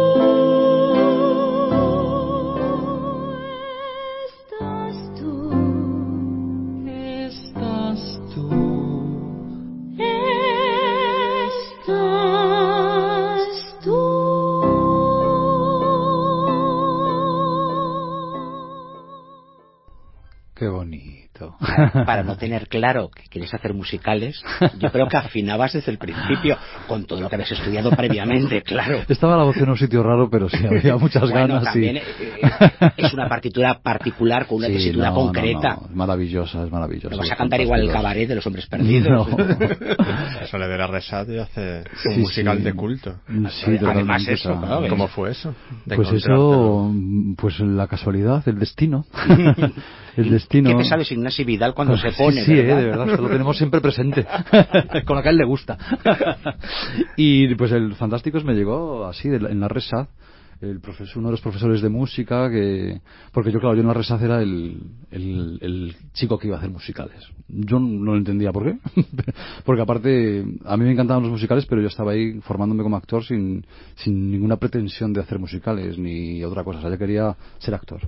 Qué bonito. Para no tener claro que quieres hacer musicales, yo creo que afinabas desde el principio con todo lo que habías estudiado previamente, claro. Estaba la voz en un sitio raro, pero sí, había muchas bueno, ganas. También y... es una partitura particular con una sí, tesitura no, concreta. No, no. Es maravillosa, es maravillosa. ¿No vas a cantar igual el cabaret de los hombres perdidos? No. Eso le de la RESAD y hace un sí, musical sí. de culto. Sí, además eso, claro, ¿cómo fue eso? Pues eso, pues la casualidad, el destino. El destino. ¿Qué pesado es Ignasi Vidal cuando se pone? Sí, ¿verdad? Eh, de verdad, esto lo tenemos siempre presente. Con la que a él le gusta. Y pues el Fantásticos me llegó así, en la RESAD. El profesor, uno de los profesores de música, que porque yo, claro, yo en la RESAD era el, el, el chico que iba a hacer musicales. Yo no lo entendía por qué. Porque aparte, a mí me encantaban los musicales, pero yo estaba ahí formándome como actor sin, sin ninguna pretensión de hacer musicales ni otra cosa. O sea, yo quería ser actor.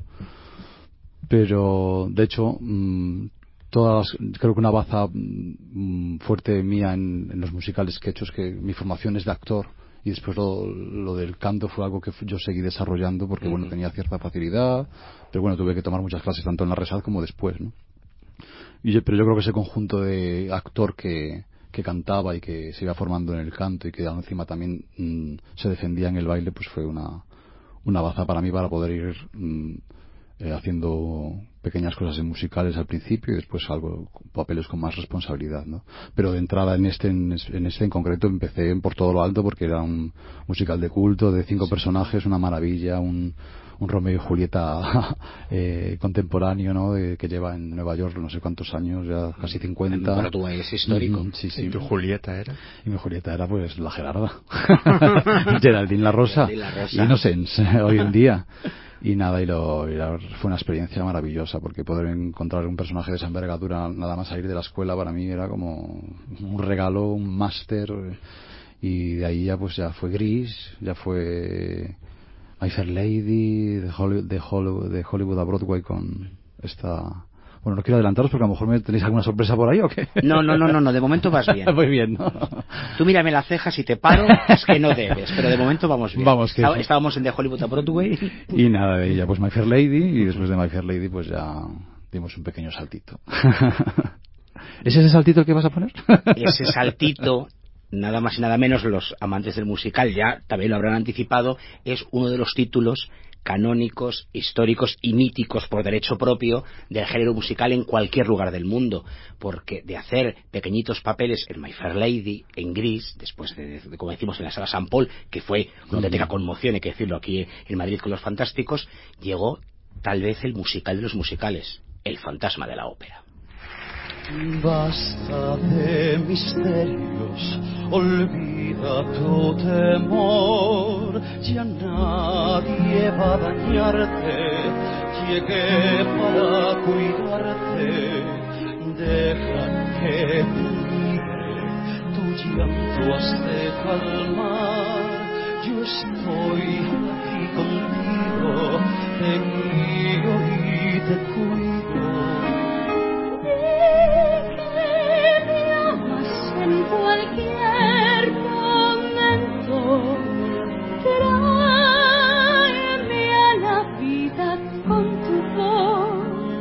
Pero, de hecho, mmm, todas, creo que una baza mmm, fuerte mía en, en los musicales que he hecho es que mi formación es de actor, y después lo, lo del canto fue algo que yo seguí desarrollando porque, bueno, tenía cierta facilidad, pero bueno, tuve que tomar muchas clases tanto en la RESAD como después, ¿no? Y yo, pero yo creo que ese conjunto de actor que, que cantaba y que se iba formando en el canto y que encima también mmm, se defendía en el baile, pues fue una, una baza para mí para poder ir... Mmm, Eh, haciendo pequeñas cosas en musicales al principio y después algo, papeles con más responsabilidad, ¿no? Pero de entrada en este en, en este en concreto empecé por todo lo alto porque era un musical de culto de cinco sí. personajes, una maravilla, un, un Romeo y Julieta eh, contemporáneo, ¿no? De, que lleva en Nueva York no sé cuántos años, ya casi cincuenta. Pero tú es histórico. Mm, sí, sí. ¿Y tu Julieta era? Y mi Julieta era pues la Gerarda. Geraldine La Rosa. Geraldine La Rosa. Innocence, hoy en día. y nada, y, lo, y la, fue una experiencia maravillosa, porque poder encontrar un personaje de esa envergadura nada más salir de la escuela para mí era como un regalo, un máster, y de ahí ya pues ya fue Gris, ya fue My Fair Lady, de Hollywood, de Hollywood, de Hollywood a Broadway con esta... Bueno, no quiero adelantaros porque a lo mejor me tenéis alguna sorpresa por ahí, ¿o qué? No, no, no, no, no, de momento vas bien. Muy bien, ¿no? Tú mírame las cejas y te paro, es que no debes, pero de momento vamos bien. Vamos, que... Está, estábamos en The Hollywood a Broadway. Y nada, de ella pues My Fair Lady, y después de My Fair Lady pues ya dimos un pequeño saltito. ¿Es ese saltito el que vas a poner? Ese saltito, nada más y nada menos, los amantes del musical ya también lo habrán anticipado, es uno de los títulos canónicos, históricos y míticos por derecho propio del género musical en cualquier lugar del mundo, porque de hacer pequeñitos papeles en My Fair Lady, en Gris, después de, de como decimos en la sala San Paul, que fue una auténtica conmoción, hay que decirlo, aquí en Madrid con Los Fantásticos, llegó tal vez el musical de los musicales, El Fantasma de la Ópera. Basta de misterios, olvida tu temor, ya nadie va a dañarte, llegué para cuidarte, deja que libre, tu llanto has de calmar, yo estoy aquí contigo, te guío y te cuido. En cualquier momento, tráeme a la vida con tu voz.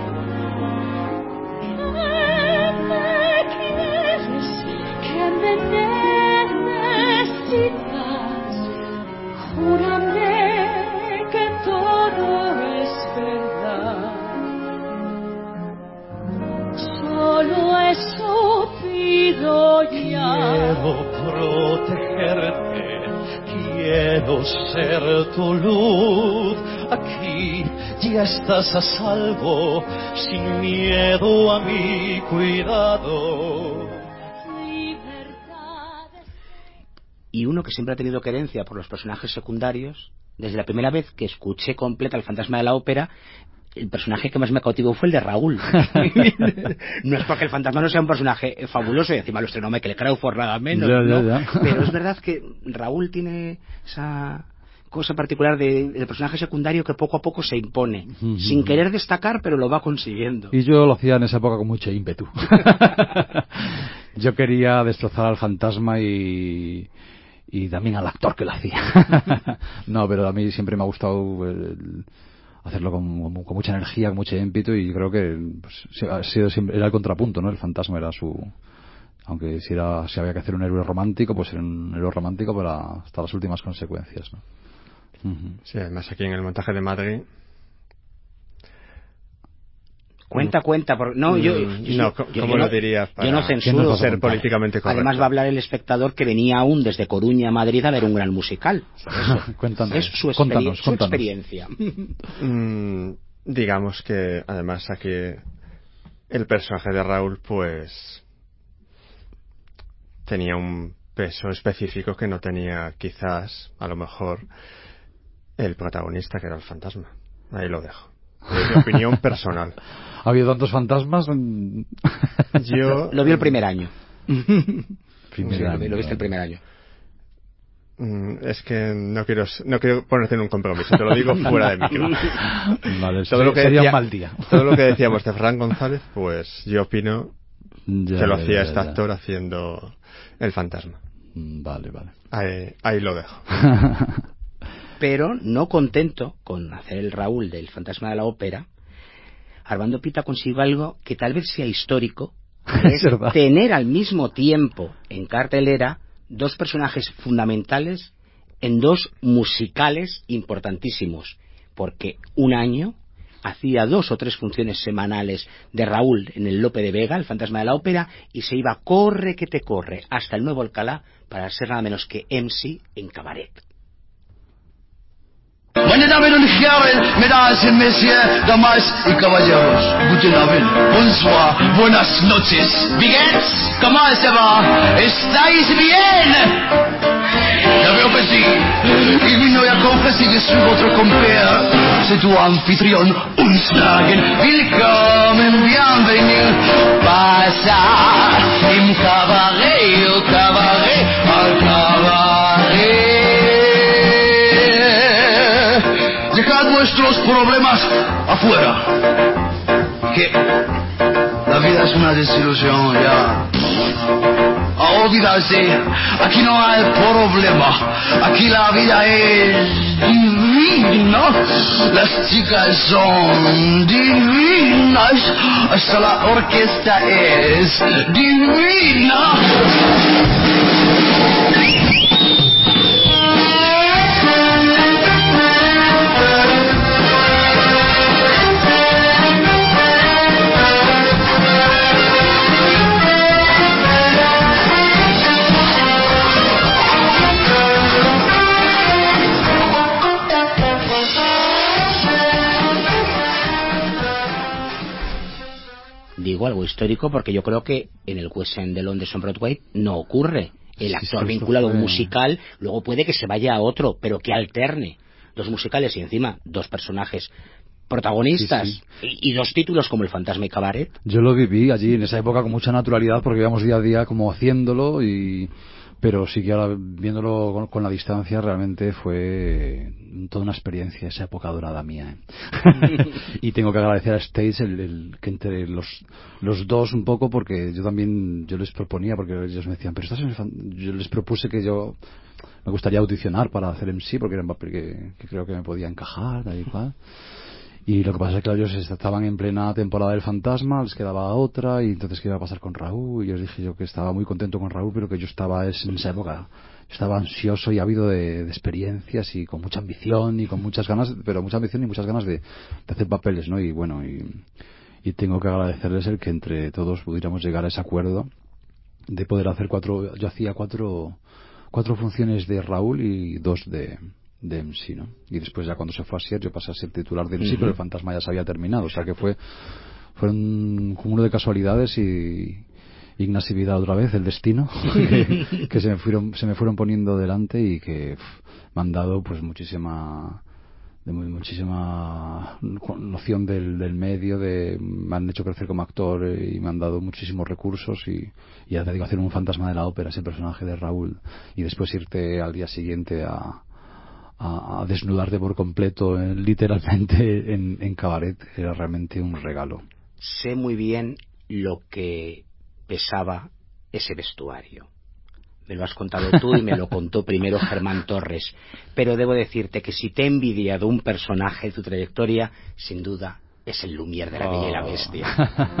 Que me quieres, que me necesitas, júrame que todo es verdad. Solo eso pido ya. Quiero protegerte, quiero ser tu luz. Aquí ya estás a salvo, sin miedo a mi cuidado. Y uno que siempre ha tenido querencia por los personajes secundarios, desde la primera vez que escuché completa El Fantasma de la Ópera, el personaje que más me cautivó fue el de Raúl. No es porque el fantasma no sea un personaje fabuloso, y encima lo estrenó Michael Crawford nada menos, ya, ¿no? ya, ya. Pero es verdad que Raúl tiene esa cosa particular de, del personaje secundario que poco a poco se impone, uh-huh. sin querer destacar, pero lo va consiguiendo. Y yo lo hacía en esa época con mucho ímpetu. Yo quería destrozar al fantasma y... y también al actor que lo hacía. No, pero a mí siempre me ha gustado el... hacerlo con, con mucha energía, con mucho ímpetu, y creo que pues, ha sido siempre, era el contrapunto, ¿no? El fantasma era su... aunque si, era, si había que hacer un héroe romántico, pues era un héroe romántico para hasta las últimas consecuencias, ¿no? Uh-huh. Sí, además aquí en el montaje de Madrid... Cuenta, cuenta, por... no, yo, no, yo, ¿cómo yo, lo no, dirías? Para yo no censuro ser políticamente correcto. Además va a hablar el espectador que venía aún desde Coruña a Madrid a ver un gran musical. Cuéntanos, es su, experi- cuéntanos, su cuéntanos. experiencia. Mm, digamos que además aquí el personaje de Raúl pues tenía un peso específico que no tenía quizás, a lo mejor, el protagonista, que era el fantasma. Ahí lo dejo. De mi opinión personal. ¿Ha habido tantos fantasmas? Yo lo vi el primer año. primer sí, año lo, lo viste el primer año. Es que no quiero no quiero ponerte en un compromiso, te lo digo fuera de micro. Vale, todo lo que sería decía, un mal día. Todo lo que decíamos de Fran González, pues yo opino ya, que lo ya, hacía ya, este ya. actor haciendo el fantasma. Vale, vale. Ahí, ahí lo dejo. Pero no contento con hacer el Raúl del Fantasma de la Ópera, Armando Pita consigue algo que tal vez sea histórico, que es tener al mismo tiempo en cartelera dos personajes fundamentales en dos musicales importantísimos, porque un año hacía dos o tres funciones semanales de Raúl en el Lope de Vega, el Fantasma de la Ópera, y se iba corre que te corre hasta el Nuevo Alcalá para ser nada menos que M C en Cabaret. Meine Damen und Herren, Mesdames et Messieurs, Damas y Caballeros, guten Abend, bonsoir, buenas noches. Wie geht's? ¿Cómo se va? ¿Estáis bien? Ya veo que sí. Y vino a confesar que soy votre compère, c'est tu anfitrión, Unslagen. Willkommen, bienvenue. Pasa im cabaret, au cabaret, al cabaret. Dejad vuestros problemas afuera. Que la vida es una desilusión ya. A olvidarse, aquí no hay problema, aquí la vida es divina, las chicas son divinas, hasta la orquesta es divina. Digo algo histórico porque yo creo que en el West End de Londres on Broadway no ocurre. El actor sí, vinculado a un musical luego puede que se vaya a otro, pero que alterne dos musicales y encima dos personajes protagonistas sí, sí. Y, y dos títulos como El Fantasma y Cabaret. Yo lo viví allí en esa época con mucha naturalidad porque íbamos día a día como haciéndolo y... pero sí que ahora viéndolo con, con la distancia realmente fue toda una experiencia esa época dorada mía, ¿eh? Y tengo que agradecer a States el, el que entre los los dos un poco, porque yo también yo les proponía, porque ellos me decían, pero estás en el fan... yo les propuse que yo me gustaría audicionar para hacer M C porque era un papel que, que creo que me podía encajar tal y cual. Y lo que pasa es que claro, ellos estaban en plena temporada del Fantasma, les quedaba otra, y entonces qué iba a pasar con Raúl, y yo les dije yo que estaba muy contento con Raúl, pero que yo estaba es, en esa época, estaba ansioso y ávido de, de experiencias y con mucha ambición y con muchas ganas, pero mucha ambición y muchas ganas de, de hacer papeles, ¿no? Y bueno, y, y tengo que agradecerles el que entre todos pudiéramos llegar a ese acuerdo de poder hacer cuatro, yo hacía cuatro, cuatro funciones de Raúl y dos de... de M C, ¿no? Y después ya cuando se fue a Sier yo pasé a ser titular de M C, uh-huh. Pero el Fantasma ya se había terminado, o sea que fue fue un cúmulo de casualidades y ignasividad otra vez, el destino que, que se me fueron se me fueron poniendo delante y que pff, me han dado pues muchísima de muchísima noción del, del medio, de me han hecho crecer como actor y me han dado muchísimos recursos y, y ya te digo, hacer un Fantasma de la ópera, ese personaje de Raúl, y después irte al día siguiente a a desnudarte por completo, eh, literalmente en, en Cabaret, era realmente un regalo. Sé muy bien lo que pesaba ese vestuario. Me lo has contado tú y me lo contó primero Germán Torres, pero debo decirte que si te he envidiado un personaje de tu trayectoria, sin duda es el Lumière de La Bella oh. y la Bestia.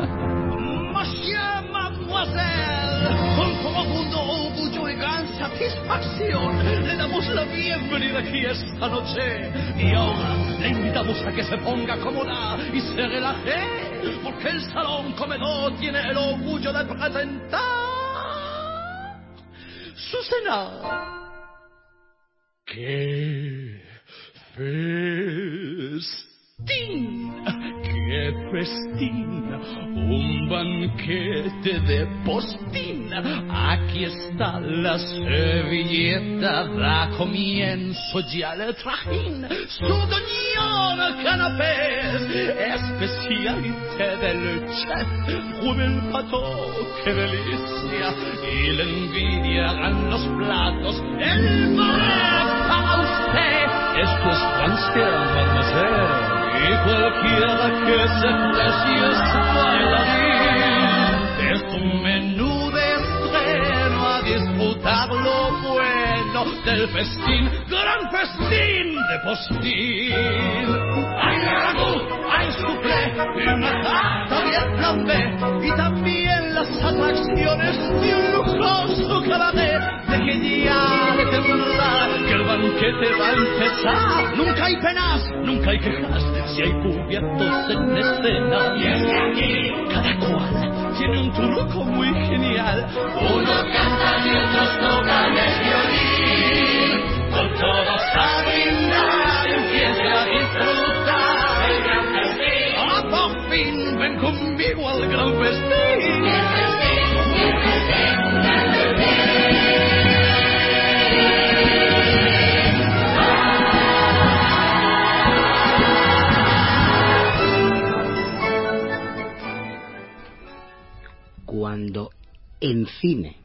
Monsieur, mademoiselle, con profundo orgullo y gran satisfacción le damos la bienvenida aquí esta noche. Y ahora le invitamos a que se ponga cómoda y se relaje, porque el salón comedor tiene el orgullo de presentar su cena. ¡Qué festín! ¡Qué festín! Un banquete de postín. Aquí está la servilleta, da comienzo ya el trajín. Su doñón canapés, especialité del chef. Pruebe el pato, qué delicia. Y la envidia en los platos. El ballet para usted. Esto es francés, mademoiselle. Y cualquiera que se precie es bailarín. Es un menú de estreno a disfrutar lo bueno del festín, gran festín de postín. Hay ragú, hay soufflé y una tarta bien flambé, y también las atracciones de un lujoso cabaret. De que ya de temblar, que el banquete va a empezar. Nunca hay penas, nunca hay quejas, si hay cubiertos en escena. Y es que aquí cada cual tiene un truco muy genial. Unos cantan y otros tocan el violín, con todos a brindar y empieza ven conmigo al gran festín. Cuando en cine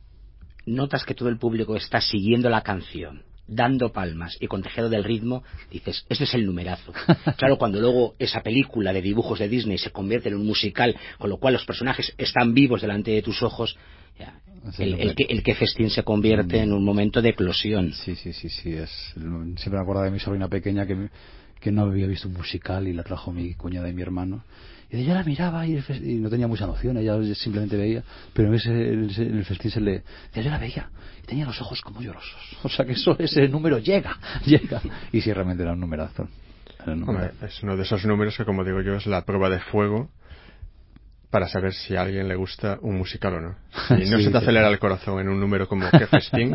notas que todo el público está siguiendo la canción, dando palmas y contagiado del ritmo, dices, este es el numerazo. Claro, cuando luego esa película de dibujos de Disney se convierte en un musical, con lo cual los personajes están vivos delante de tus ojos, ya, el, el, que, el que festín se convierte mm. en un momento de eclosión. Sí, sí, sí, sí. Es, siempre me acuerdo de mi sobrina pequeña que, que no había visto un musical y la trajo mi cuñada y mi hermano. Y ella la miraba y, el y no tenía mucha noción, ella simplemente veía, pero en, ese, en, ese, en el festín se le... Ella la veía y tenía los ojos como llorosos. O sea que eso, ese número llega, llega. Y sí, realmente era un numerazo. Era un numerazo. Hombre, es uno de esos números que, como digo yo, es la prueba de fuego para saber si a alguien le gusta un musical o no. Si no sí, se te acelera sí. el corazón en un número como Qué festín,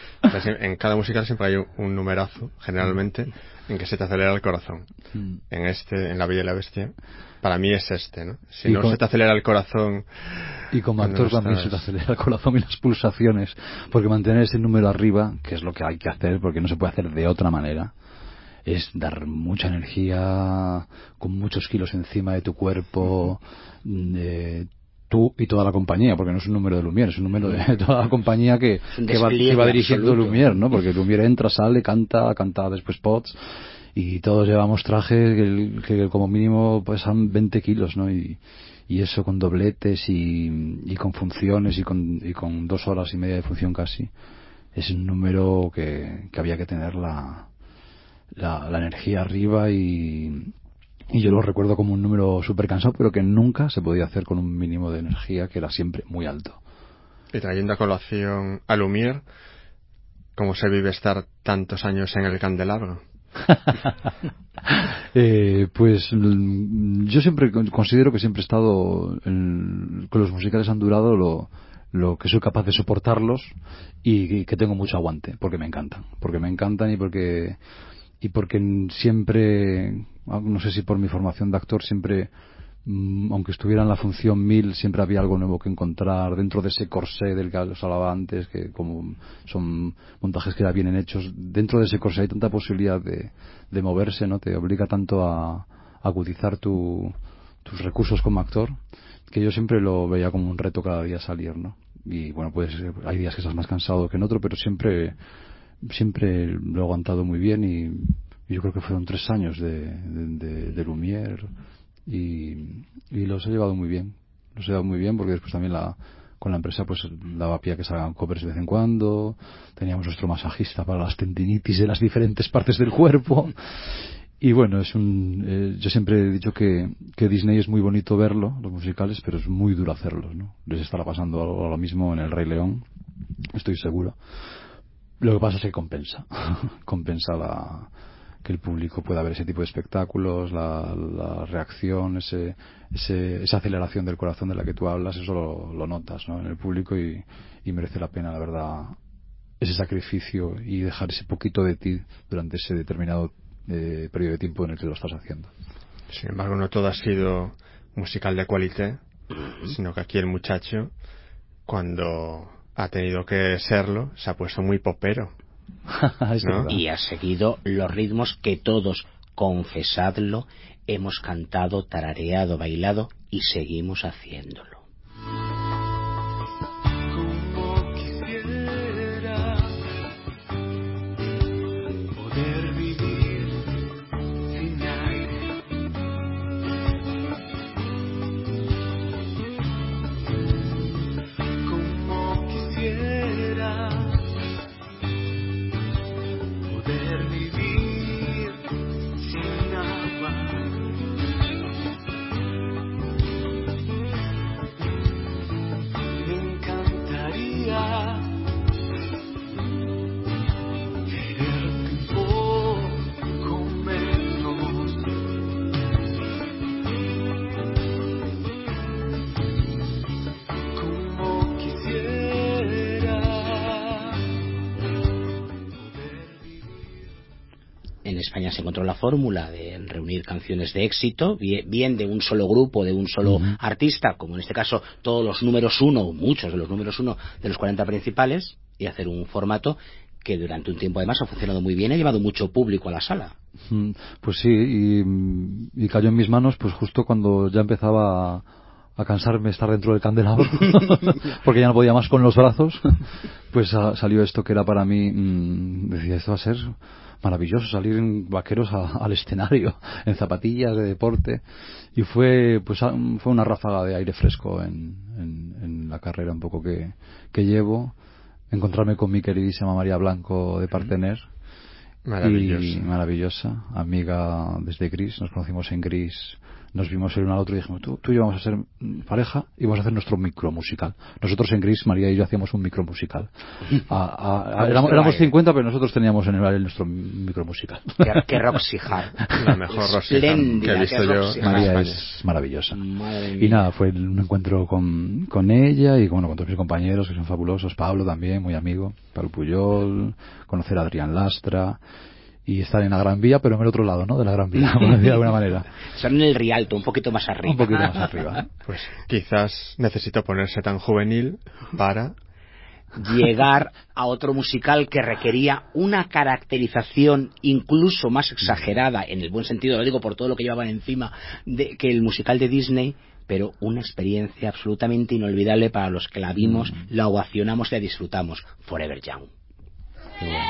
en cada musical siempre hay un, un numerazo, generalmente, en que se te acelera el corazón. Mm. En este, en La Bella y la Bestia, para mí es este, ¿no? Si y no con, se te acelera el corazón... Y como actor también estás... se te acelera el corazón y las pulsaciones, porque mantener ese número arriba, que es lo que hay que hacer, porque no se puede hacer de otra manera, es dar mucha energía con muchos kilos encima de tu cuerpo, eh, tú y toda la compañía, porque no es un número de Lumière, es un número de toda la compañía que, que, va, que va dirigiendo absoluto. Lumière, ¿no? Porque Lumière entra, sale, canta, canta después pots, y todos llevamos trajes que, que como mínimo pesan veinte kilos, ¿no? Y, y eso con dobletes y, y con funciones y con, y con dos horas y media de función casi, es un número que, que había que tener la, la, la energía arriba y... Y yo lo recuerdo como un número súper cansado, pero que nunca se podía hacer con un mínimo de energía, que era siempre muy alto. Y trayendo a colación a Lumière, ¿cómo se vive estar tantos años en el candelabro? eh, pues yo siempre considero que siempre he estado en, con los musicales han durado lo, lo que soy capaz de soportarlos y, y que tengo mucho aguante, porque me encantan, porque me encantan y porque... y porque siempre, no sé si por mi formación de actor, siempre, aunque estuviera en la función mil, siempre había algo nuevo que encontrar dentro de ese corsé del que os hablaba antes, que como son montajes que ya vienen hechos, dentro de ese corsé hay tanta posibilidad de, de moverse, ¿no? Te obliga tanto a, a agudizar tu, tus recursos como actor, que yo siempre lo veía como un reto cada día salir, ¿no? Y bueno, pues hay días que estás más cansado que en otro, pero siempre... siempre lo he aguantado muy bien y, y yo creo que fueron tres años de, de, de, de Lumière y, y los he llevado muy bien los he llevado muy bien porque después también la, con la empresa pues daba pie a que salgan covers de vez en cuando, teníamos nuestro masajista para las tendinitis de las diferentes partes del cuerpo y bueno, es un eh, yo siempre he dicho que, que Disney es muy bonito verlo, los musicales, pero es muy duro hacerlos, ¿no? Les estará pasando algo, lo mismo en El Rey León, estoy seguro. Lo que pasa es que compensa, compensa la, que el público pueda ver ese tipo de espectáculos, la, la reacción, ese, ese, esa aceleración del corazón de la que tú hablas, eso lo, lo notas, ¿no? En el público y, y merece la pena, la verdad, ese sacrificio y dejar ese poquito de ti durante ese determinado eh, periodo de tiempo en el que lo estás haciendo. Sin embargo, no todo ha sido musical de qualité, sino que aquí el muchacho, cuando... ha tenido que serlo, se ha puesto muy popero, ¿no? Y ha seguido los ritmos que todos, confesadlo, hemos cantado, tarareado, bailado y seguimos haciéndolo. Como quisiera poder vivir sin aire, como quisiera poder vivir sin agua, me encantaría quererte un poco menos, como quisiera En España se encontró la fórmula de reunir canciones de éxito, bien de un solo grupo, de un solo uh-huh. artista, como en este caso todos los números uno, muchos de los números uno de los cuarenta principales, y hacer un formato que durante un tiempo además ha funcionado muy bien, ha llevado mucho público a la sala. Pues sí, y, y cayó en mis manos pues justo cuando ya empezaba a, a cansarme estar dentro del candelabro porque ya no podía más con los brazos. Pues a, salió esto que era para mí, mmm, decía, esto va a ser maravilloso, salir en vaqueros a, al escenario, en zapatillas de deporte, y fue pues a, fue una ráfaga de aire fresco en, en, en la carrera un poco que, que llevo. Encontrarme con mi queridísima María Blanco de Partener. Maravillosa. Y maravillosa, amiga desde Gris, nos conocimos en Gris, nos vimos el uno al otro y dijimos, tú, tú y yo vamos a ser pareja y vamos a hacer nuestro micro musical. Nosotros en Gris, María y yo hacíamos un micro musical. A, a, a, éramos, éramos cincuenta, pero nosotros teníamos en el baile nuestro micro musical. Que, que Roxy Hart. La mejor Roxy Hart que he visto yo. María es maravillosa. Y nada, fue un encuentro con, con ella y bueno, con todos mis compañeros que son fabulosos. Pablo también, muy amigo. Pablo Puyol, conocer a Adrián Lastra. Y estar en la Gran Vía, pero en el otro lado, ¿no? De la Gran Vía, por decir de alguna manera. Son en el Rialto, un poquito más arriba. Un poquito más arriba. Pues quizás necesito ponerse tan juvenil para llegar a otro musical que requería una caracterización incluso más exagerada, en el buen sentido, lo digo por todo lo que llevaban encima, de, que el musical de Disney, pero una experiencia absolutamente inolvidable para los que la vimos, mm. la ovacionamos y la disfrutamos. Forever Young. Qué bueno.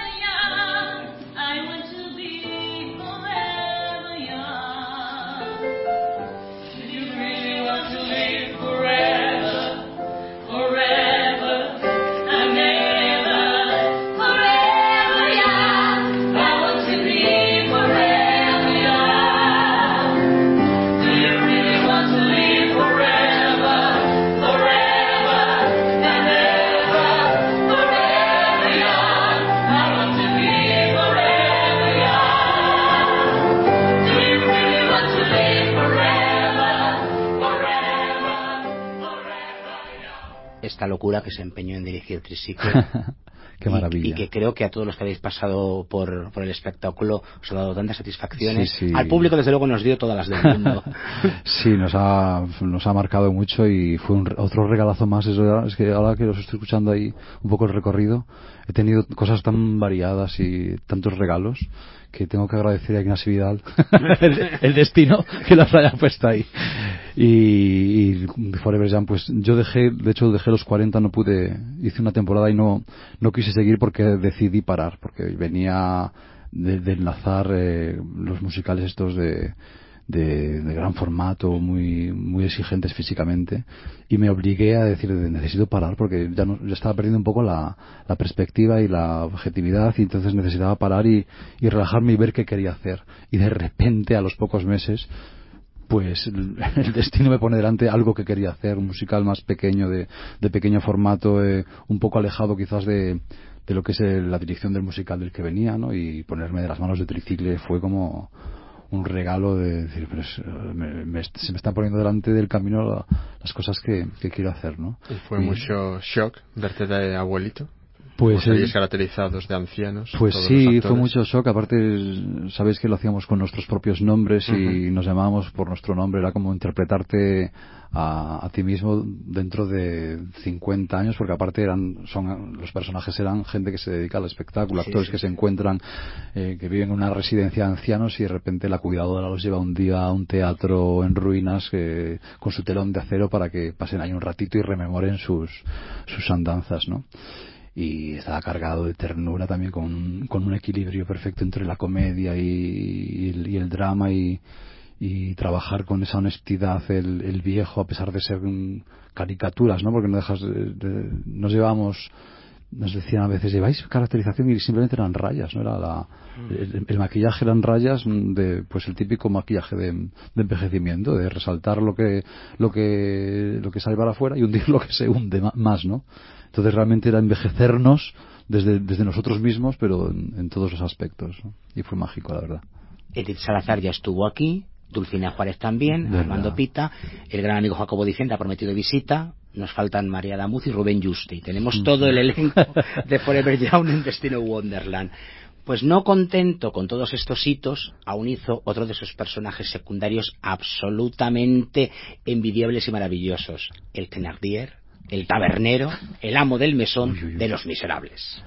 Esta locura que se empeñó en dirigir Trisique. Qué maravilla. Y, y que creo que a todos los que habéis pasado por, por el espectáculo os ha dado tantas satisfacciones. Sí, sí. Al público, desde luego, nos dio todas las del mundo. Sí, nos ha, nos ha marcado mucho y fue un, otro regalazo más. Es, es que ahora que os estoy escuchando ahí un poco el recorrido, he tenido cosas tan variadas y tantos regalos que tengo que agradecer a Ignacio Vidal el, el destino que las haya puesto ahí. Y, y Forever Young, pues yo dejé, de hecho dejé los cuarenta, no pude, hice una temporada y no no quise seguir porque decidí parar, porque venía de, de enlazar eh, los musicales estos de De, de gran formato, muy muy exigentes físicamente, y me obligué a decir, necesito parar porque ya, no, ya estaba perdiendo un poco la, la perspectiva y la objetividad, y entonces necesitaba parar y, y relajarme y ver qué quería hacer. Y de repente, a los pocos meses, pues el destino me pone delante algo que quería hacer, un musical más pequeño, de, de pequeño formato, eh, un poco alejado quizás de, de lo que es el, la dirección del musical del que venía, ¿no? Y ponerme de las manos de Tricicle fue como un regalo de decir, pero es, me, me, se me están poniendo delante del camino la, las cosas que, que quiero hacer, ¿no? ¿Y fue y, mucho shock verte de abuelito? Pues salíais caracterizados de ancianos. Pues sí, fue mucho shock. Aparte, sabéis que lo hacíamos con nuestros propios nombres y uh-huh. nos llamábamos por nuestro nombre. Era como interpretarte a, a ti mismo dentro de cincuenta años, porque aparte eran son los personajes eran gente que se dedica al espectáculo, sí, actores sí, que sí. se encuentran, eh, que viven en una residencia de ancianos y de repente la cuidadora los lleva un día a un teatro en ruinas eh, con su telón de acero para que pasen ahí un ratito y rememoren sus, sus andanzas, ¿no? Y estaba cargado de ternura también, con, con un equilibrio perfecto entre la comedia y, y, el, y el drama, y, y trabajar con esa honestidad el, el viejo, a pesar de ser um, caricaturas, ¿no? Porque no dejas de, de, nos llevamos, nos decían a veces, lleváis caracterización, y simplemente eran rayas, ¿no? Era la, el, el maquillaje eran rayas de, pues el típico maquillaje de, de envejecimiento, de resaltar lo que lo que lo que sale para afuera y hundir lo que se hunde más, ¿no? Entonces realmente era envejecernos desde, desde nosotros mismos, pero en, en todos los aspectos, ¿no? Y fue mágico, la verdad. Edith Salazar ya estuvo aquí, Dulcinea Juárez también, ¿verdad? Armando Pita, el gran amigo Jacobo Dicente ha prometido visita, nos faltan María Damuz y Rubén Juste, y tenemos mm. todo el elenco de Forever Young en Destino Wonderland. Pues no contento con todos estos hitos, aún hizo otro de sus personajes secundarios absolutamente envidiables y maravillosos, el Thénardier, el tabernero, el amo del mesón uy, uy, uy. de Los Miserables.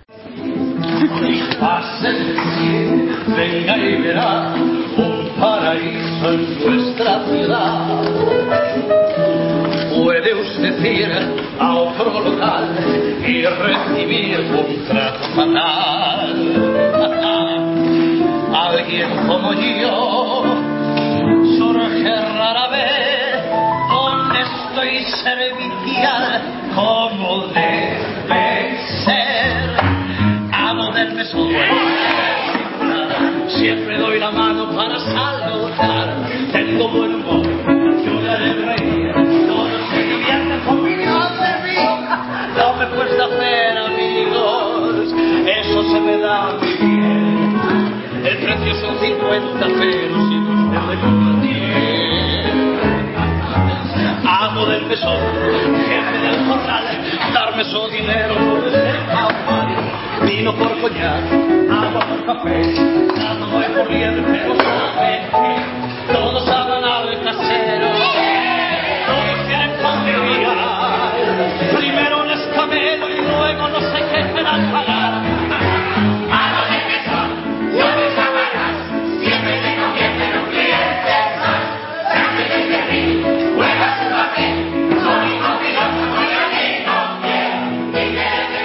Venga y verá un paraíso en nuestra ciudad. Puede usted ir a otro local y recibir un trato fatal. Alguien como yo surge rara vez, honesto y servicial, como debe ser. Amo del mesón, siempre doy la mano para saludar. Tengo buen humor, yo le haré reír. Todos se divierten conmigo de mí. No me cuesta hacer amigos, eso se me da muy bien. El precio son cincuenta, pero si usted me conviene. Amo del mesón, jefe del corral, darme su dinero no es el mal. Vino por coñac, agua por café, nada no hay por libre, pero saben que todos hablan al casero. Todos tienen familia, primero un escamelo y luego no sé qué quieran pagar. Amo del mesón, no me llamarás, siempre te convierte en un cliente más. Grande de mí, juega su papel, con mi confianza voy a mí no quiero, y de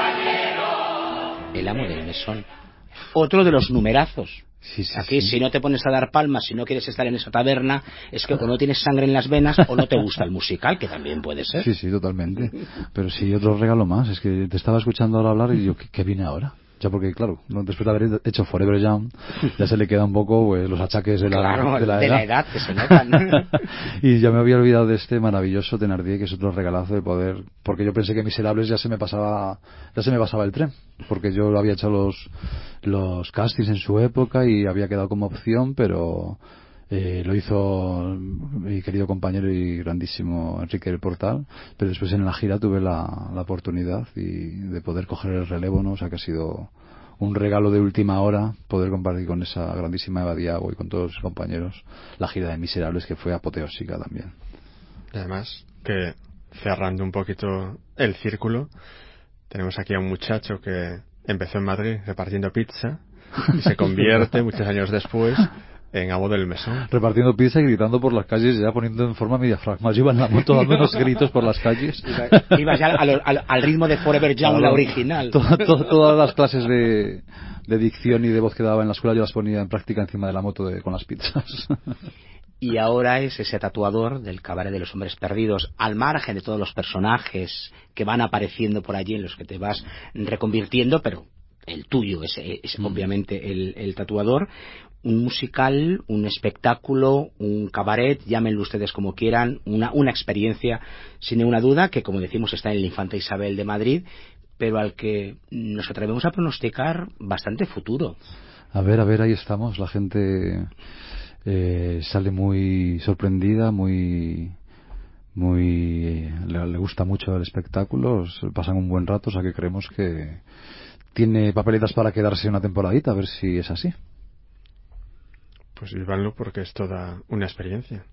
compañero. El amo del mesón, otro de los numerazos. Sí, sí, Aquí, sí. si no te pones a dar palmas, si no quieres estar en esa taberna, es que o no tienes sangre en las venas o no te gusta el musical, que también puede ser. Sí, sí, totalmente. Pero sí, otro regalo más. Es que te estaba escuchando ahora hablar y yo, ¿qué, qué viene ahora? Ya porque, claro, después de haber hecho Forever Young, ya se le queda un poco pues, los achaques de la, claro, de la de edad. la edad que se notan. Y ya me había olvidado de este maravilloso Thénardier, que es otro regalazo de poder, porque yo pensé que Miserables ya se me pasaba, ya se me pasaba el tren, porque yo había hecho los, los castings en su época y había quedado como opción, pero Eh, lo hizo mi querido compañero y grandísimo Enrique del Portal, pero después en la gira tuve la, la oportunidad y de poder coger el relevo, ¿no? O sea que ha sido un regalo de última hora poder compartir con esa grandísima Eva Diago y con todos sus compañeros la gira de Miserables, que fue apoteósica también. Y además que cerrando un poquito el círculo, tenemos aquí a un muchacho que empezó en Madrid repartiendo pizza y se convierte muchos años después en amo del mesón. Repartiendo pizza y gritando por las calles, ya poniendo en forma mi diafragma. Yo iba en la moto dando unos gritos por las calles. Iba, iba ya al, al, al ritmo de Forever Young, claro, la original. To, to, todas las clases de, de dicción y de voz que daba en la escuela yo las ponía en práctica encima de la moto de, con las pizzas. Y ahora es ese tatuador del Cabaret de los Hombres Perdidos, al margen de todos los personajes que van apareciendo por allí en los que te vas reconvirtiendo, pero el tuyo es, es mm. obviamente el, el tatuador. Un musical, un espectáculo, un cabaret, llámenlo ustedes como quieran, una, una experiencia sin ninguna duda que, como decimos, está en la Infanta Isabel de Madrid, pero al que nos atrevemos a pronosticar bastante futuro. A ver, a ver, ahí estamos, la gente eh, sale muy sorprendida, muy muy eh, le, le gusta mucho el espectáculo, pasan un buen rato, o sea que creemos que tiene papeletas para quedarse una temporadita, a ver si es así. Pues vívanlo porque es toda una experiencia.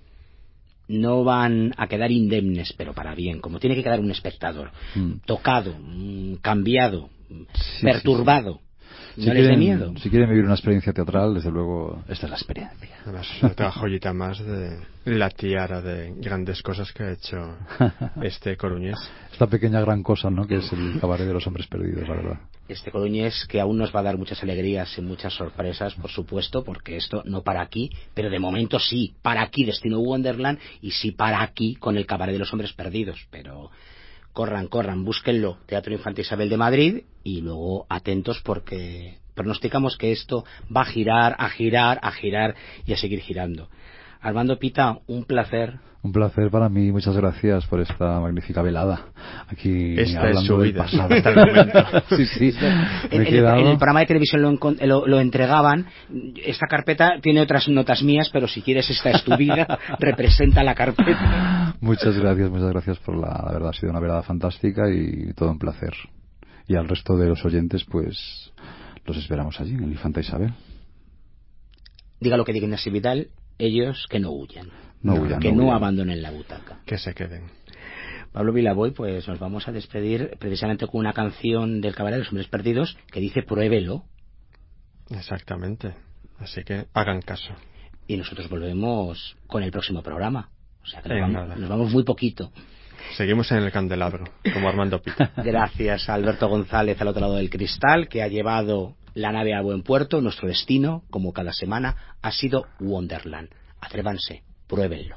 No van a quedar indemnes, pero para bien, como tiene que quedar un espectador, mm. tocado, mm, cambiado, sí, perturbado. Sí, sí. ¿No si les quieren, dé miedo? Si quieren vivir una experiencia teatral, desde luego, esta es la experiencia. Además, otra joyita más de la tiara de grandes cosas que ha hecho este coruñés. Esta pequeña gran cosa, ¿no? Que es el Cabaret de los Hombres Perdidos, la verdad. Este coruñés que aún nos va a dar muchas alegrías y muchas sorpresas, por supuesto, porque esto no para aquí, pero de momento sí, para aquí Destino Wonderland y sí para aquí con el Cabaret de los Hombres Perdidos, pero corran, corran, búsquenlo, Teatro Infanta Isabel de Madrid, y luego atentos porque pronosticamos que esto va a girar, a girar, a girar y a seguir girando. Armando Pita, un placer. Un placer para mí, muchas gracias por esta magnífica velada. Aquí esta hablando es su del vida pasado. hasta el momento. Sí, sí. En, Me he quedado... en el programa de televisión lo, lo, lo entregaban. Esta carpeta tiene otras notas mías, pero si quieres esta es tu vida, representa la carpeta. Muchas gracias, muchas gracias por la, la verdad ha sido una velada fantástica y todo un placer. Y al resto de los oyentes, pues los esperamos allí, en el Infanta Isabel. Diga lo que diga Ignacio Vidal, ellos que no huyan. No huyan, que no, no huyan. abandonen la butaca. Que se queden. Pablo Vilaboy, pues nos vamos a despedir precisamente con una canción del Cabaret de los Hombres Perdidos que dice pruébelo. Exactamente. Así que hagan caso. Y nosotros volvemos con el próximo programa. O sea que nos, Eh, vamos, nada. nos vamos muy poquito. Seguimos en el candelabro, como Armando Pita. Gracias a Alberto González al otro lado del cristal, que ha llevado la nave a buen puerto. Nuestro destino, como cada semana, ha sido Wonderland. Atrévanse, pruébenlo.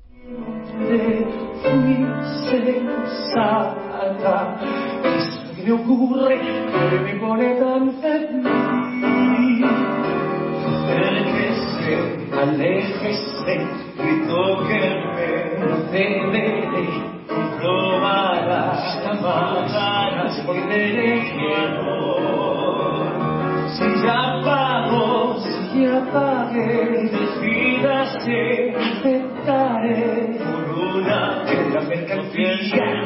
Fui sensata, esto que me ocurre que me pone tan feliz. Acérquese, aléjese, grito que me deberé y probará estas ganas por tener si ya pago, si ya pagué, despídase, aceptaré por una que la mercancía